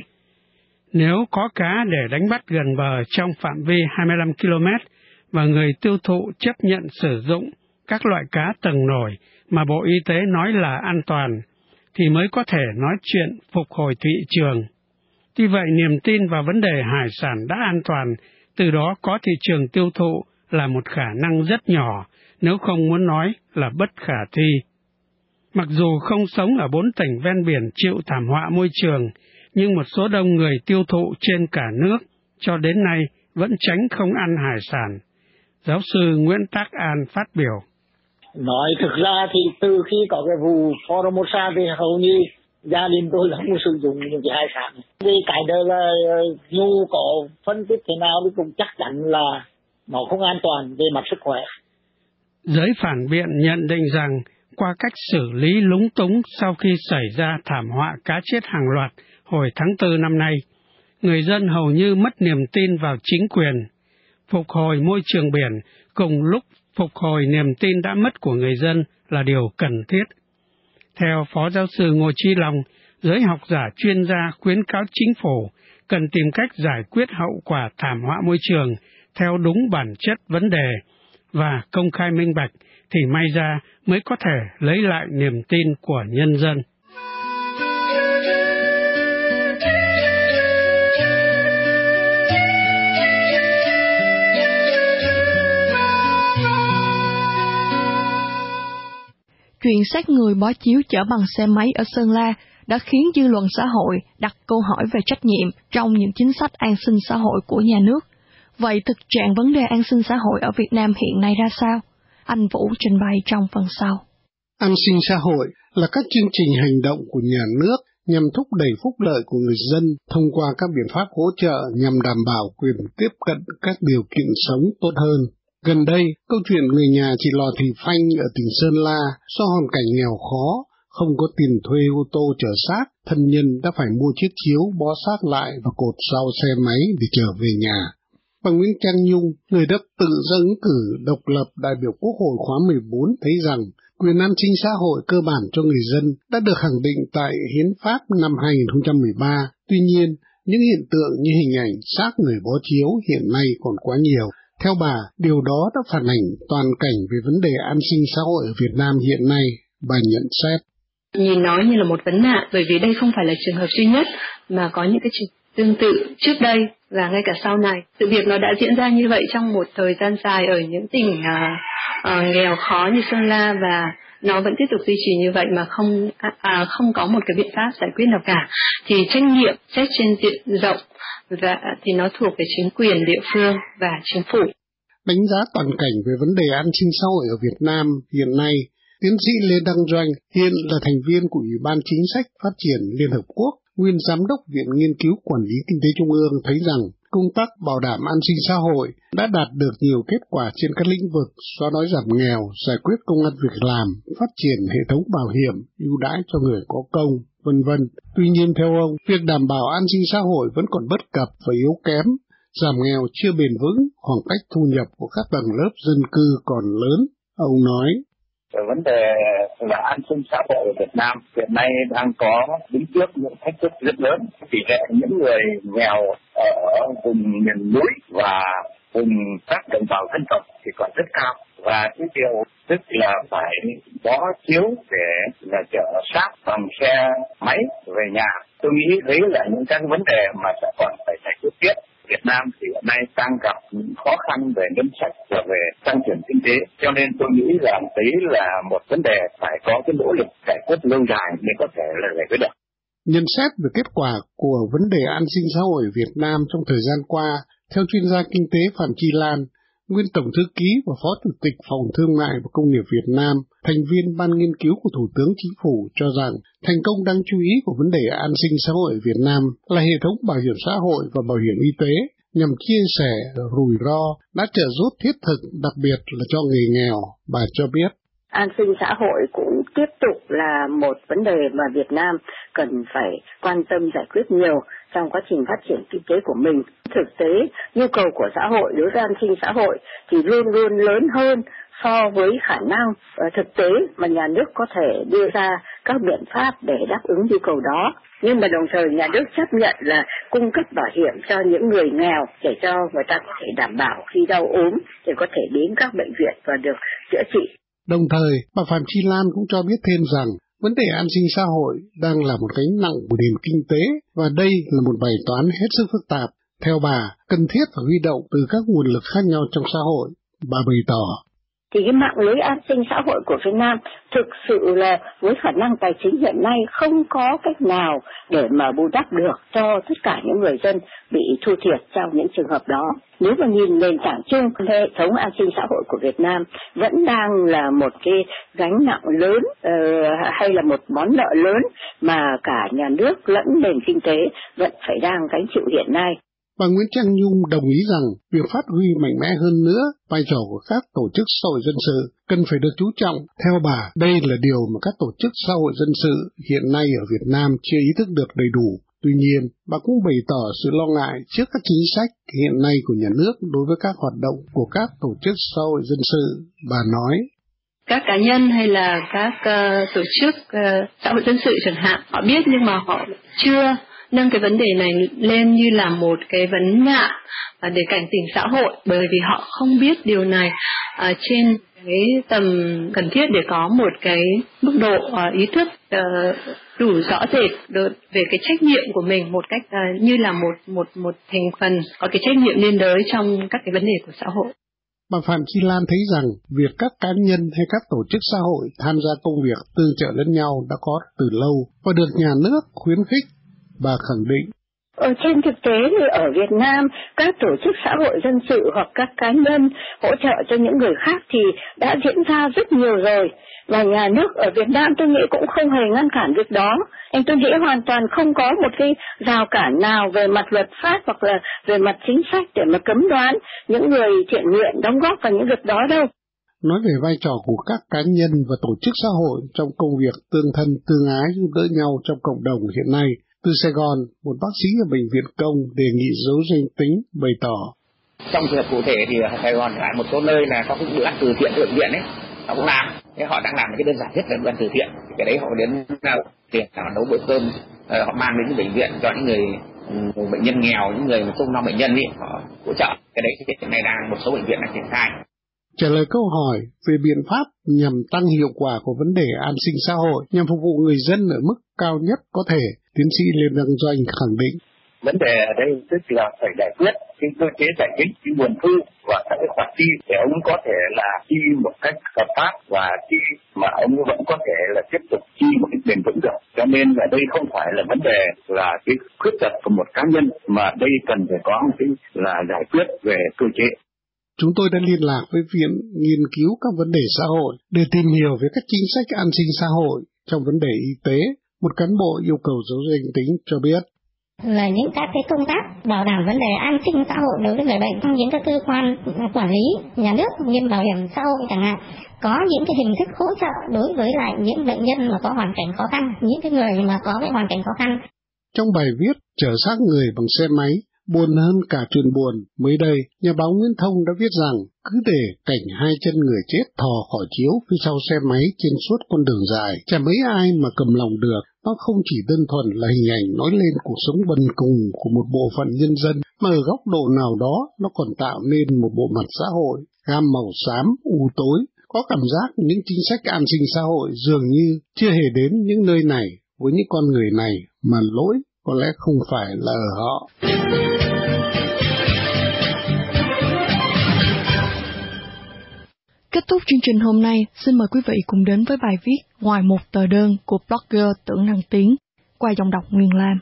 Nếu có cá để đánh bắt gần bờ trong phạm vi hai mươi lăm ki lô mét và người tiêu thụ chấp nhận sử dụng các loại cá tầng nổi mà Bộ Y tế nói là an toàn, thì mới có thể nói chuyện phục hồi thị trường. Tuy vậy, niềm tin vào vấn đề hải sản đã an toàn, từ đó có thị trường tiêu thụ là một khả năng rất nhỏ, nếu không muốn nói là bất khả thi. Mặc dù không sống ở bốn tỉnh ven biển chịu thảm họa môi trường, nhưng một số đông người tiêu thụ trên cả nước cho đến nay vẫn tránh không ăn hải sản. Giáo sư Nguyễn Tác An phát biểu. Nói thực ra thì từ khi có cái vụ Formosa thì hầu như gia đình tôi là không sử dụng những cái hải sản. Vì cái đó là dù có phân tích thế nào thì cũng chắc chắn là nó không an toàn về mặt sức khỏe. Giới phản biện nhận định rằng qua cách xử lý lúng túng sau khi xảy ra thảm họa cá chết hàng loạt hồi tháng tư năm nay, người dân hầu như mất niềm tin vào chính quyền. Phục hồi môi trường biển cùng lúc phục hồi niềm tin đã mất của người dân là điều cần thiết. Theo Phó Giáo sư Ngô Chí Long, giới học giả chuyên gia khuyến cáo chính phủ cần tìm cách giải quyết hậu quả thảm họa môi trường theo đúng bản chất vấn đề và công khai minh bạch thì may ra mới có thể lấy lại niềm tin của nhân dân. Chuyện sát người bó chiếu chở bằng xe máy ở Sơn La đã khiến dư luận xã hội đặt câu hỏi về trách nhiệm trong những chính sách an sinh xã hội của nhà nước. Vậy thực trạng vấn đề an sinh xã hội ở Việt Nam hiện nay ra sao? Anh Vũ trình bày trong phần sau. An sinh xã hội là các chương trình hành động của nhà nước nhằm thúc đẩy phúc lợi của người dân thông qua các biện pháp hỗ trợ nhằm đảm bảo quyền tiếp cận các điều kiện sống tốt hơn. Gần đây, câu chuyện người nhà chị Lò Thị Phanh ở tỉnh Sơn La do hoàn cảnh nghèo khó, không có tiền thuê ô tô chở xác, thân nhân đã phải mua chiếc chiếu bó xác lại và cột sau xe máy để trở về nhà. Bà Nguyễn Trang Nhung, người đã tự ra ứng cử độc lập đại biểu Quốc hội khóa mười bốn, thấy rằng quyền an sinh xã hội cơ bản cho người dân đã được khẳng định tại Hiến pháp năm hai nghìn không trăm mười ba. Tuy nhiên, những hiện tượng như hình ảnh xác người bó chiếu hiện nay còn quá nhiều. Theo bà, điều đó đã phản ảnh toàn cảnh về vấn đề an sinh xã hội ở Việt Nam hiện nay, bà nhận xét. Nhìn nó như là một vấn nạn, bởi vì đây không phải là trường hợp duy nhất, mà có những cái trường tương tự trước đây và ngay cả sau này. Sự việc nó đã diễn ra như vậy trong một thời gian dài ở những tỉnh uh, uh, nghèo khó như Sơn La, và nó vẫn tiếp tục duy trì như vậy mà không à, không có một cái biện pháp giải quyết nào cả. Thì trách nhiệm xét trên diện rộng và thì nó thuộc về chính quyền địa phương và chính phủ. Đánh giá toàn cảnh về vấn đề an sinh xã hội ở Việt Nam hiện nay, tiến sĩ Lê Đăng Doanh, hiện là thành viên của Ủy ban Chính sách Phát triển Liên Hợp Quốc, nguyên Giám đốc Viện Nghiên cứu Quản lý Kinh tế Trung ương, thấy rằng công tác bảo đảm an sinh xã hội đã đạt được nhiều kết quả trên các lĩnh vực xóa đói giảm nghèo, giải quyết công ăn việc làm, phát triển hệ thống bảo hiểm, ưu đãi cho người có công, vân vân. Tuy nhiên theo ông, việc đảm bảo an sinh xã hội vẫn còn bất cập và yếu kém, giảm nghèo chưa bền vững, khoảng cách thu nhập của các tầng lớp dân cư còn lớn. Ông nói, vấn đề là an sinh xã hội ở Việt Nam hiện nay đang có đứng trước những thách thức rất lớn. Tỷ lệ những người nghèo ở vùng miền núi và cùng các đồng bào dân tộc thì còn rất cao, và cái điều tức là phải có chiếu để là chở xác bằng xe máy về nhà. Tôi nghĩ đấy là những các vấn đề mà sẽ còn phải giải quyết tiếp. Việt Nam thì hiện nay đang gặp những khó khăn về ngân sách và về tăng trưởng kinh tế, cho nên tôi nghĩ là đấy là một vấn đề phải có cái nỗ lực giải quyết lâu dài mới có thể là giải quyết được. Nhận xét về kết quả của vấn đề an sinh xã hội Việt Nam trong thời gian qua, theo chuyên gia kinh tế Phạm Chi Lan, nguyên Tổng thư ký và Phó Chủ tịch Phòng Thương mại và Công nghiệp Việt Nam, thành viên Ban nghiên cứu của Thủ tướng Chính phủ cho rằng thành công đáng chú ý của vấn đề an sinh xã hội Việt Nam là hệ thống bảo hiểm xã hội và bảo hiểm y tế nhằm chia sẻ rủi ro đã trợ giúp thiết thực, đặc biệt là cho người nghèo. Bà cho biết, an sinh xã hội cũng tiếp tục là một vấn đề mà Việt Nam cần phải quan tâm giải quyết nhiều trong quá trình phát triển kinh tế của mình. Thực tế, nhu cầu của xã hội đối với an sinh xã hội thì luôn luôn lớn hơn so với khả năng thực tế mà nhà nước có thể đưa ra các biện pháp để đáp ứng nhu cầu đó. Nhưng mà đồng thời nhà nước chấp nhận là cung cấp bảo hiểm cho những người nghèo để cho người ta có thể đảm bảo khi đau ốm thì có thể đến các bệnh viện và được chữa trị. Đồng thời, bà Phạm Chi Lan cũng cho biết thêm rằng vấn đề an sinh xã hội đang là một gánh nặng của nền kinh tế và đây là một bài toán hết sức phức tạp. Theo bà, cần thiết phải huy động từ các nguồn lực khác nhau trong xã hội. Bà bày tỏ, thì cái mạng lưới an sinh xã hội của Việt Nam thực sự là với khả năng tài chính hiện nay không có cách nào để mà bù đắp được cho tất cả những người dân bị thua thiệt trong những trường hợp đó. Nếu mà nhìn nền tảng chung, hệ thống an sinh xã hội của Việt Nam vẫn đang là một cái gánh nặng lớn uh, hay là một món nợ lớn mà cả nhà nước lẫn nền kinh tế vẫn phải đang gánh chịu hiện nay. Bà Nguyễn Trang Nhung đồng ý rằng việc phát huy mạnh mẽ hơn nữa vai trò của các tổ chức xã hội dân sự cần phải được chú trọng. Theo bà, đây là điều mà các tổ chức xã hội dân sự hiện nay ở Việt Nam chưa ý thức được đầy đủ. Tuy nhiên, bà cũng bày tỏ sự lo ngại trước các chính sách hiện nay của nhà nước đối với các hoạt động của các tổ chức xã hội dân sự. Bà nói, các cá nhân hay là các uh, tổ chức uh, xã hội dân sự chẳng hạn, họ biết nhưng mà họ chưa nâng cái vấn đề này lên như là một cái vấn nạn để cảnh tỉnh xã hội, bởi vì họ không biết điều này uh, trên cái tầm cần thiết để có một cái mức độ uh, ý thức uh, đủ rõ rệt về cái trách nhiệm của mình một cách uh, như là một một một thành phần có cái trách nhiệm liên đới trong các cái vấn đề của xã hội. Bà Phạm Chi Lan thấy rằng việc các cá nhân hay các tổ chức xã hội tham gia công việc tương trợ lẫn nhau đã có từ lâu và được nhà nước khuyến khích. Bà khẳng định, ở trên thực tế thì ở Việt Nam, các tổ chức xã hội dân sự hoặc các cá nhân hỗ trợ cho những người khác thì đã diễn ra rất nhiều rồi. Và nhà nước ở Việt Nam tôi nghĩ cũng không hề ngăn cản việc đó. Anh tôi nghĩ hoàn toàn không có một cái rào cản nào về mặt luật pháp hoặc là về mặt chính sách để mà cấm đoán những người thiện nguyện đóng góp vào những việc đó đâu. Nói về vai trò của các cá nhân và tổ chức xã hội trong công việc tương thân tương ái giúp đỡ nhau trong cộng đồng hiện nay, từ Sài Gòn, một bác sĩ ở Bệnh viện Công đề nghị giấu danh tính bày tỏ. Trong trường hợp cụ thể thì ở Sài Gòn tại một số nơi là có cái bữa ăn từ thiện của bệnh viện ấy, họ cũng làm. Thế họ đang làm cái đơn giản nhất là bữa ăn từ thiện. Cái đấy họ đến tiền họ nấu bữa cơm, họ mang đến bệnh viện cho những người, người bệnh nhân nghèo, những người mà trông nom bệnh nhân ấy, họ hỗ trợ. Cái đấy hiện nay đang một số bệnh viện đang triển khai. Trả lời câu hỏi về biện pháp nhằm tăng hiệu quả của vấn đề an sinh xã hội nhằm phục vụ người dân ở mức cao nhất có thể, tiến sĩ Lê Đăng Doanh khẳng định. Vấn đề ở đây tức là phải giải quyết cái cơ chế tài chính, cái nguồn thu và các cái khoản chi để ông có thể là chi một cách hợp pháp và chi mà ông vẫn có thể là tiếp tục chi một cách bền vững được. Cho nên là đây không phải là vấn đề là cái khuyết tật của một cá nhân mà đây cần phải có một cái là giải quyết về cơ chế. Chúng tôi đã liên lạc với Viện Nghiên cứu các vấn đề xã hội để tìm hiểu về các chính sách an sinh xã hội trong vấn đề y tế. Một cán bộ yêu cầu giấu danh tính cho biết là những các cái công tác bảo đảm vấn đề an sinh xã hội đối với người bệnh trong những các cơ quan quản lý nhà nước như bảo hiểm xã hội chẳng hạn, có những cái hình thức hỗ trợ đối với lại những bệnh nhân mà có hoàn cảnh khó khăn, những cái người mà có cái hoàn cảnh khó khăn. Trong bài viết chở xác người bằng xe máy buồn hơn cả chuyện buồn, mới đây, nhà báo Nguyễn Thông đã viết rằng cứ để cảnh hai chân người chết thò khỏi chiếu phía sau xe máy trên suốt con đường dài, chả mấy ai mà cầm lòng được, nó không chỉ đơn thuần là hình ảnh nói lên cuộc sống bần cùng của một bộ phận nhân dân, mà ở góc độ nào đó nó còn tạo nên một bộ mặt xã hội, gam màu xám, u tối. Có cảm giác những chính sách an sinh xã hội dường như chưa hề đến những nơi này với những con người này, mà lỗi có lẽ không phải là ở họ. Kết thúc chương trình hôm nay, xin mời quý vị cùng đến với bài viết Ngoài một tờ đơn của blogger Tưởng Năng Tiến, qua giọng đọc Nguyên Lam.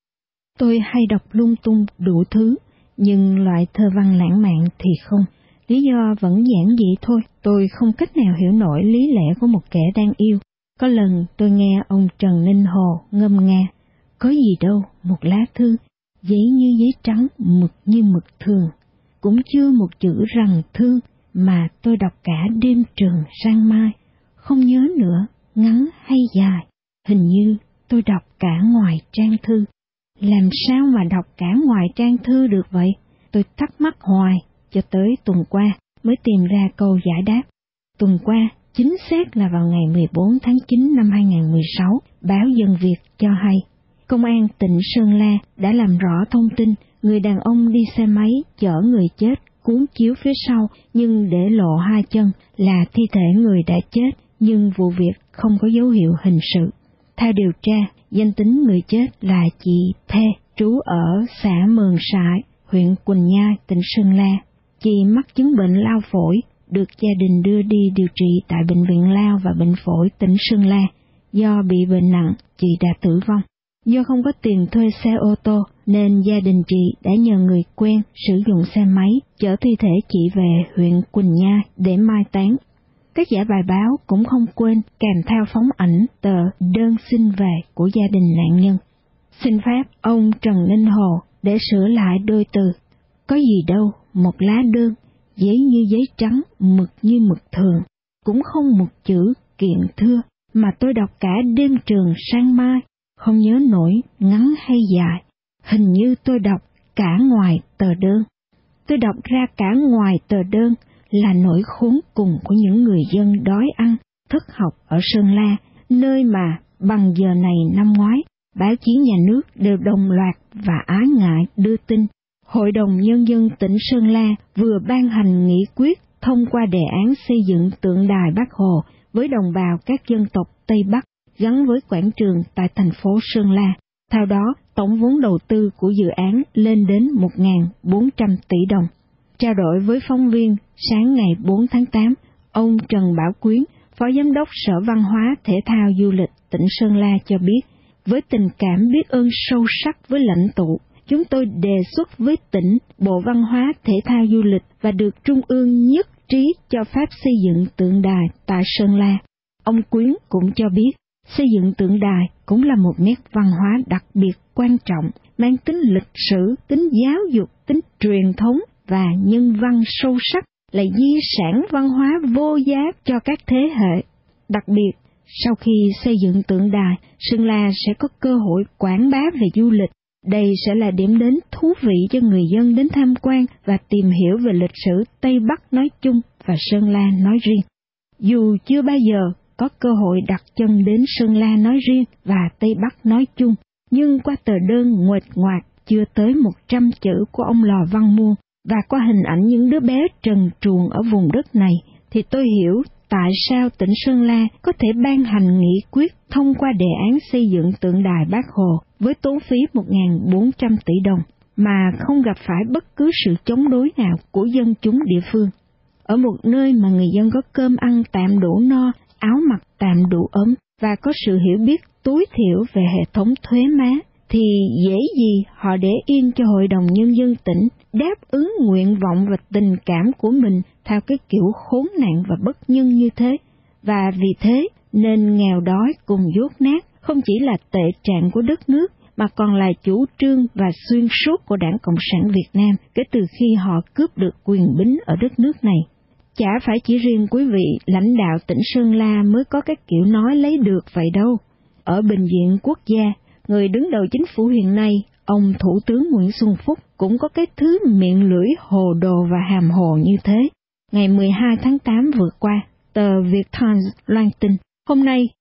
Tôi hay đọc lung tung đủ thứ, nhưng loại thơ văn lãng mạn thì không. Lý do vẫn giản dị thôi, tôi không cách nào hiểu nổi lý lẽ của một kẻ đang yêu. Có lần tôi nghe ông Trần Ninh Hồ ngâm nga, có gì đâu, một lá thư, giấy như giấy trắng, mực như mực thường. Cũng chưa một chữ rằng thương, mà tôi đọc cả đêm trường sang mai. Không nhớ nữa, ngắn hay dài, hình như tôi đọc cả ngoài trang thư. Làm sao mà đọc cả ngoài trang thư được vậy? Tôi thắc mắc hoài, cho tới tuần qua mới tìm ra câu giải đáp. Tuần qua, chính xác là vào ngày mười bốn tháng chín năm hai nghìn không trăm mười sáu, báo Dân Việt cho hay, Công an tỉnh Sơn La đã làm rõ thông tin người đàn ông đi xe máy chở người chết cuốn chiếu phía sau nhưng để lộ hai chân là thi thể người đã chết, nhưng vụ việc không có dấu hiệu hình sự. Theo điều tra, danh tính người chết là chị Thê, trú ở xã Mường Sải, huyện Quỳnh Nhai, tỉnh Sơn La. Chị mắc chứng bệnh lao phổi, được gia đình đưa đi điều trị tại Bệnh viện Lao và Bệnh phổi tỉnh Sơn La. Do bị bệnh nặng, chị đã tử vong. Do không có tiền thuê xe ô tô, nên gia đình chị đã nhờ người quen sử dụng xe máy chở thi thể chị về huyện Quỳnh Nhai để mai táng. Các giả bài báo cũng không quên kèm theo phóng ảnh tờ đơn xin về của gia đình nạn nhân. Xin phép ông Trần Ninh Hồ để sửa lại đôi từ. Có gì đâu, một lá đơn, giấy như giấy trắng, mực như mực thường. Cũng không một chữ kiện thưa, mà tôi đọc cả đêm trường sang mai. Không nhớ nổi ngắn hay dài, hình như tôi đọc cả ngoài tờ đơn. Tôi đọc ra cả ngoài tờ đơn là nỗi khốn cùng của những người dân đói ăn, thất học ở Sơn La, nơi mà bằng giờ này năm ngoái, báo chí nhà nước đều đồng loạt và ái ngại đưa tin. Hội đồng Nhân dân tỉnh Sơn La vừa ban hành nghị quyết thông qua đề án xây dựng tượng đài Bác Hồ với đồng bào các dân tộc Tây Bắc gắn với quảng trường tại thành phố Sơn La. Theo đó, tổng vốn đầu tư của dự án lên đến một nghìn bốn trăm tỷ đồng. Trao đổi với phóng viên sáng ngày bốn tháng tám, ông Trần Bảo Quyến, Phó Giám đốc Sở Văn hóa Thể thao Du lịch tỉnh Sơn La cho biết, với tình cảm biết ơn sâu sắc với lãnh tụ, chúng tôi đề xuất với tỉnh, Bộ Văn hóa Thể thao Du lịch và được Trung ương nhất trí cho phép xây dựng tượng đài tại Sơn La. Ông Quyến cũng cho biết, xây dựng tượng đài cũng là một nét văn hóa đặc biệt quan trọng, mang tính lịch sử, tính giáo dục, tính truyền thống và nhân văn sâu sắc, là di sản văn hóa vô giá cho các thế hệ. Đặc biệt, sau khi xây dựng tượng đài, Sơn La sẽ có cơ hội quảng bá về du lịch. Đây sẽ là điểm đến thú vị cho người dân đến tham quan và tìm hiểu về lịch sử Tây Bắc nói chung và Sơn La nói riêng. Dù chưa bao giờ có cơ hội đặt chân đến Sơn La nói riêng và Tây Bắc nói chung, nhưng qua tờ đơn nguệch ngoạc chưa tới một trăm chữ của ông Lò Văn Muôn và qua hình ảnh những đứa bé trần truồng ở vùng đất này, thì tôi hiểu tại sao tỉnh Sơn La có thể ban hành nghị quyết thông qua đề án xây dựng tượng đài Bác Hồ với tốn phí một nghìn bốn trăm tỷ đồng mà không gặp phải bất cứ sự chống đối nào của dân chúng địa phương. Ở một nơi mà người dân có cơm ăn tạm đủ no, áo mặc tạm đủ ấm và có sự hiểu biết tối thiểu về hệ thống thuế má, thì dễ gì họ để yên cho Hội đồng Nhân dân tỉnh đáp ứng nguyện vọng và tình cảm của mình theo cái kiểu khốn nạn và bất nhân như thế. Và vì thế nên nghèo đói cùng dốt nát không chỉ là tệ trạng của đất nước, mà còn là chủ trương và xuyên suốt của Đảng Cộng sản Việt Nam kể từ khi họ cướp được quyền bính ở đất nước này. Chả phải chỉ riêng quý vị lãnh đạo tỉnh Sơn La mới có cái kiểu nói lấy được vậy đâu. Ở Bệnh viện Quốc gia, người đứng đầu chính phủ hiện nay, ông Thủ tướng Nguyễn Xuân Phúc cũng có cái thứ miệng lưỡi hồ đồ và hàm hồ như thế. Ngày mười hai tháng tám vừa qua, tờ Viettimes loan tin, hôm nay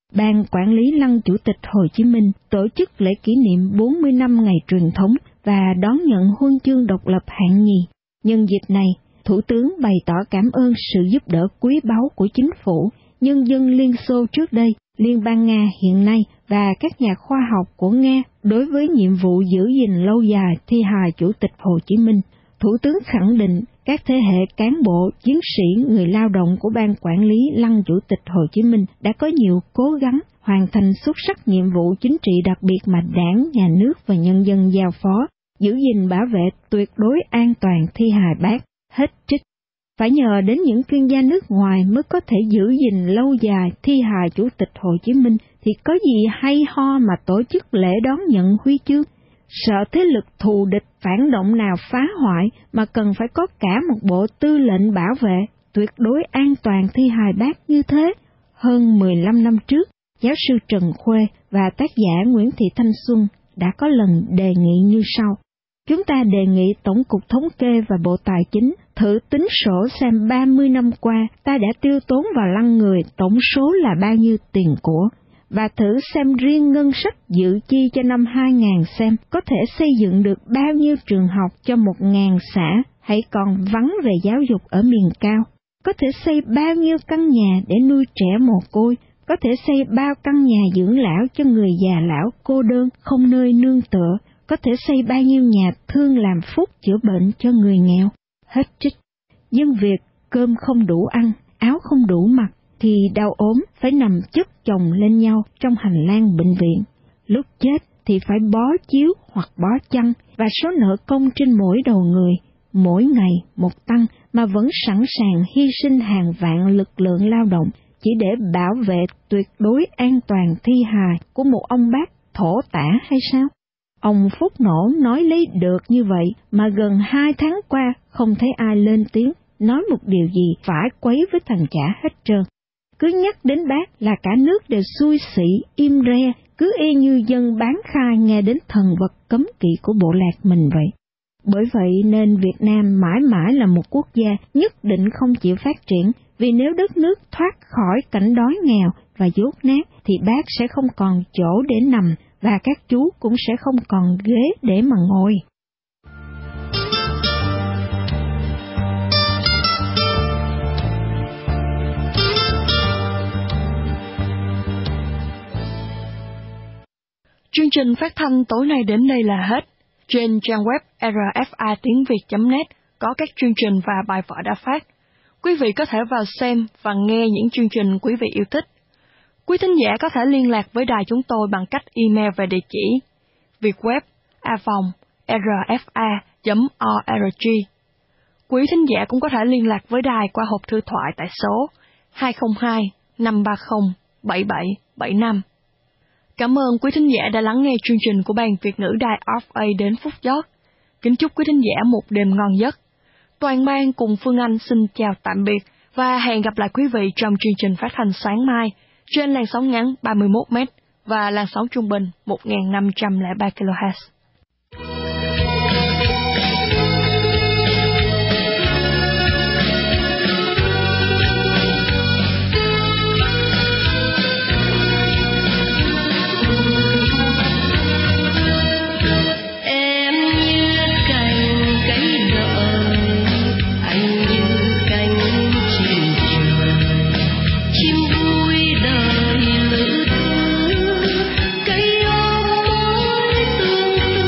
Ban Quản lý Lăng Chủ tịch Hồ Chí Minh tổ chức lễ kỷ niệm bốn mươi năm ngày truyền thống và đón nhận huân chương độc lập hạng nhì. Nhân dịp này, Thủ tướng bày tỏ cảm ơn sự giúp đỡ quý báu của chính phủ, nhân dân Liên Xô trước đây, Liên bang Nga hiện nay và các nhà khoa học của Nga đối với nhiệm vụ giữ gìn lâu dài thi hài Chủ tịch Hồ Chí Minh. Thủ tướng khẳng định các thế hệ cán bộ, chiến sĩ, người lao động của Ban Quản lý Lăng Chủ tịch Hồ Chí Minh đã có nhiều cố gắng hoàn thành xuất sắc nhiệm vụ chính trị đặc biệt mà Đảng, Nhà nước và nhân dân giao phó, giữ gìn bảo vệ tuyệt đối an toàn thi hài Bác. Hết trích. Phải nhờ đến những chuyên gia nước ngoài mới có thể giữ gìn lâu dài thi hài Chủ tịch Hồ Chí Minh thì có gì hay ho mà tổ chức lễ đón nhận huy chương. Sợ thế lực thù địch phản động nào phá hoại mà cần phải có cả một bộ tư lệnh bảo vệ tuyệt đối an toàn thi hài Bác như thế. Hơn mười lăm năm trước, giáo sư Trần Khuê và tác giả Nguyễn Thị Thanh Xuân đã có lần đề nghị như sau. Chúng ta đề nghị Tổng cục Thống kê và Bộ Tài chính thử tính sổ xem ba mươi năm qua ta đã tiêu tốn vào lăng người tổng số là bao nhiêu tiền của, và thử xem riêng ngân sách dự chi cho năm hai nghìn xem có thể xây dựng được bao nhiêu trường học cho một nghìn xã hãy còn vắng về giáo dục ở miền cao, có thể xây bao nhiêu căn nhà để nuôi trẻ mồ côi, có thể xây bao căn nhà dưỡng lão cho người già lão cô đơn không nơi nương tựa, có thể xây bao nhiêu nhà thương làm phúc chữa bệnh cho người nghèo. Hết trích. Nhưng việc cơm không đủ ăn, áo không đủ mặc, thì đau ốm phải nằm chất chồng lên nhau trong hành lang bệnh viện. Lúc chết thì phải bó chiếu hoặc bó chăn, và số nợ công trên mỗi đầu người, mỗi ngày một tăng mà vẫn sẵn sàng hy sinh hàng vạn lực lượng lao động chỉ để bảo vệ tuyệt đối an toàn thi hài của một ông bác thổ tả hay sao? Ông Phúc Nổ nói lấy được như vậy mà gần hai tháng qua không thấy ai lên tiếng, nói một điều gì phải quấy với thằng chả hết trơn. Cứ nhắc đến bác là cả nước đều xui xỉ, im re, cứ y như dân bán khai nghe đến thần vật cấm kỵ của bộ lạc mình vậy. Bởi vậy nên Việt Nam mãi mãi là một quốc gia nhất định không chịu phát triển, vì nếu đất nước thoát khỏi cảnh đói nghèo và dốt nát thì bác sẽ không còn chỗ để nằm, và các chú cũng sẽ không còn ghế để mà ngồi. Chương trình phát thanh tối nay đến đây là hết. Trên trang web r f a tiếng việt chấm net có các chương trình và bài vở đã phát. Quý vị có thể vào xem và nghe những chương trình quý vị yêu thích. Quý thính giả có thể liên lạc với đài chúng tôi bằng cách email về địa chỉ vietweb a vòng r f a chấm org. Quý thính giả cũng có thể liên lạc với đài qua hộp thư thoại tại số hai không hai năm ba không bảy bảy bảy năm. Cảm ơn quý thính giả đã lắng nghe chương trình của Ban Việt ngữ đài rờ ép a đến phút chót. Kính chúc quý thính giả một đêm ngon giấc. Toàn ban cùng Phương Anh xin chào tạm biệt và hẹn gặp lại quý vị trong chương trình phát thanh sáng mai trên làn sóng ngắn ba mươi mốt mét và làn sóng trung bình một nghìn năm trăm lẻ ba ki lô héc. Hãy subscribe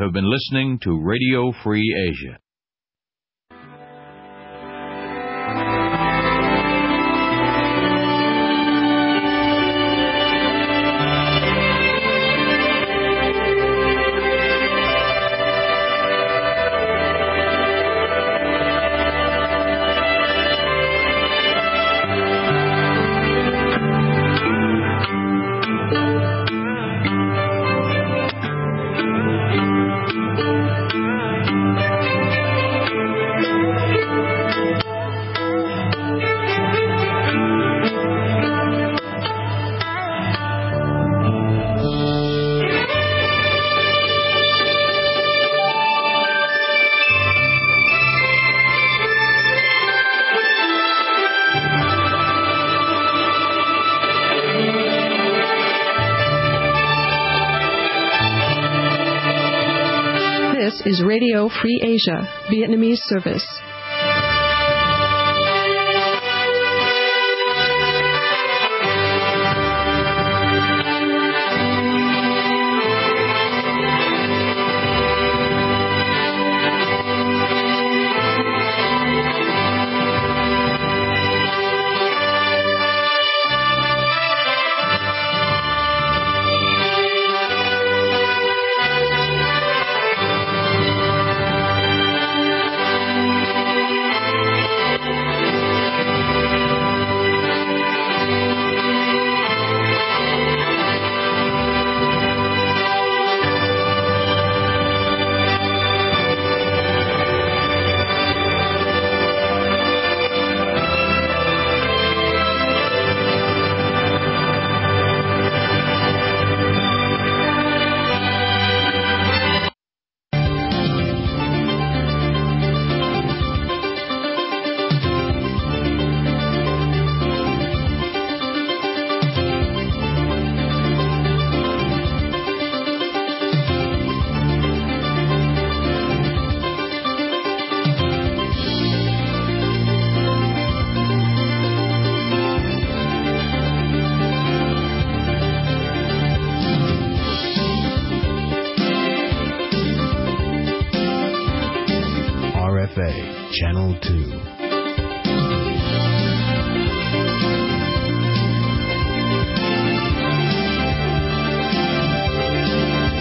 have been listening to Radio Free Asia. This is Radio Free Asia, Vietnamese service. Channel two.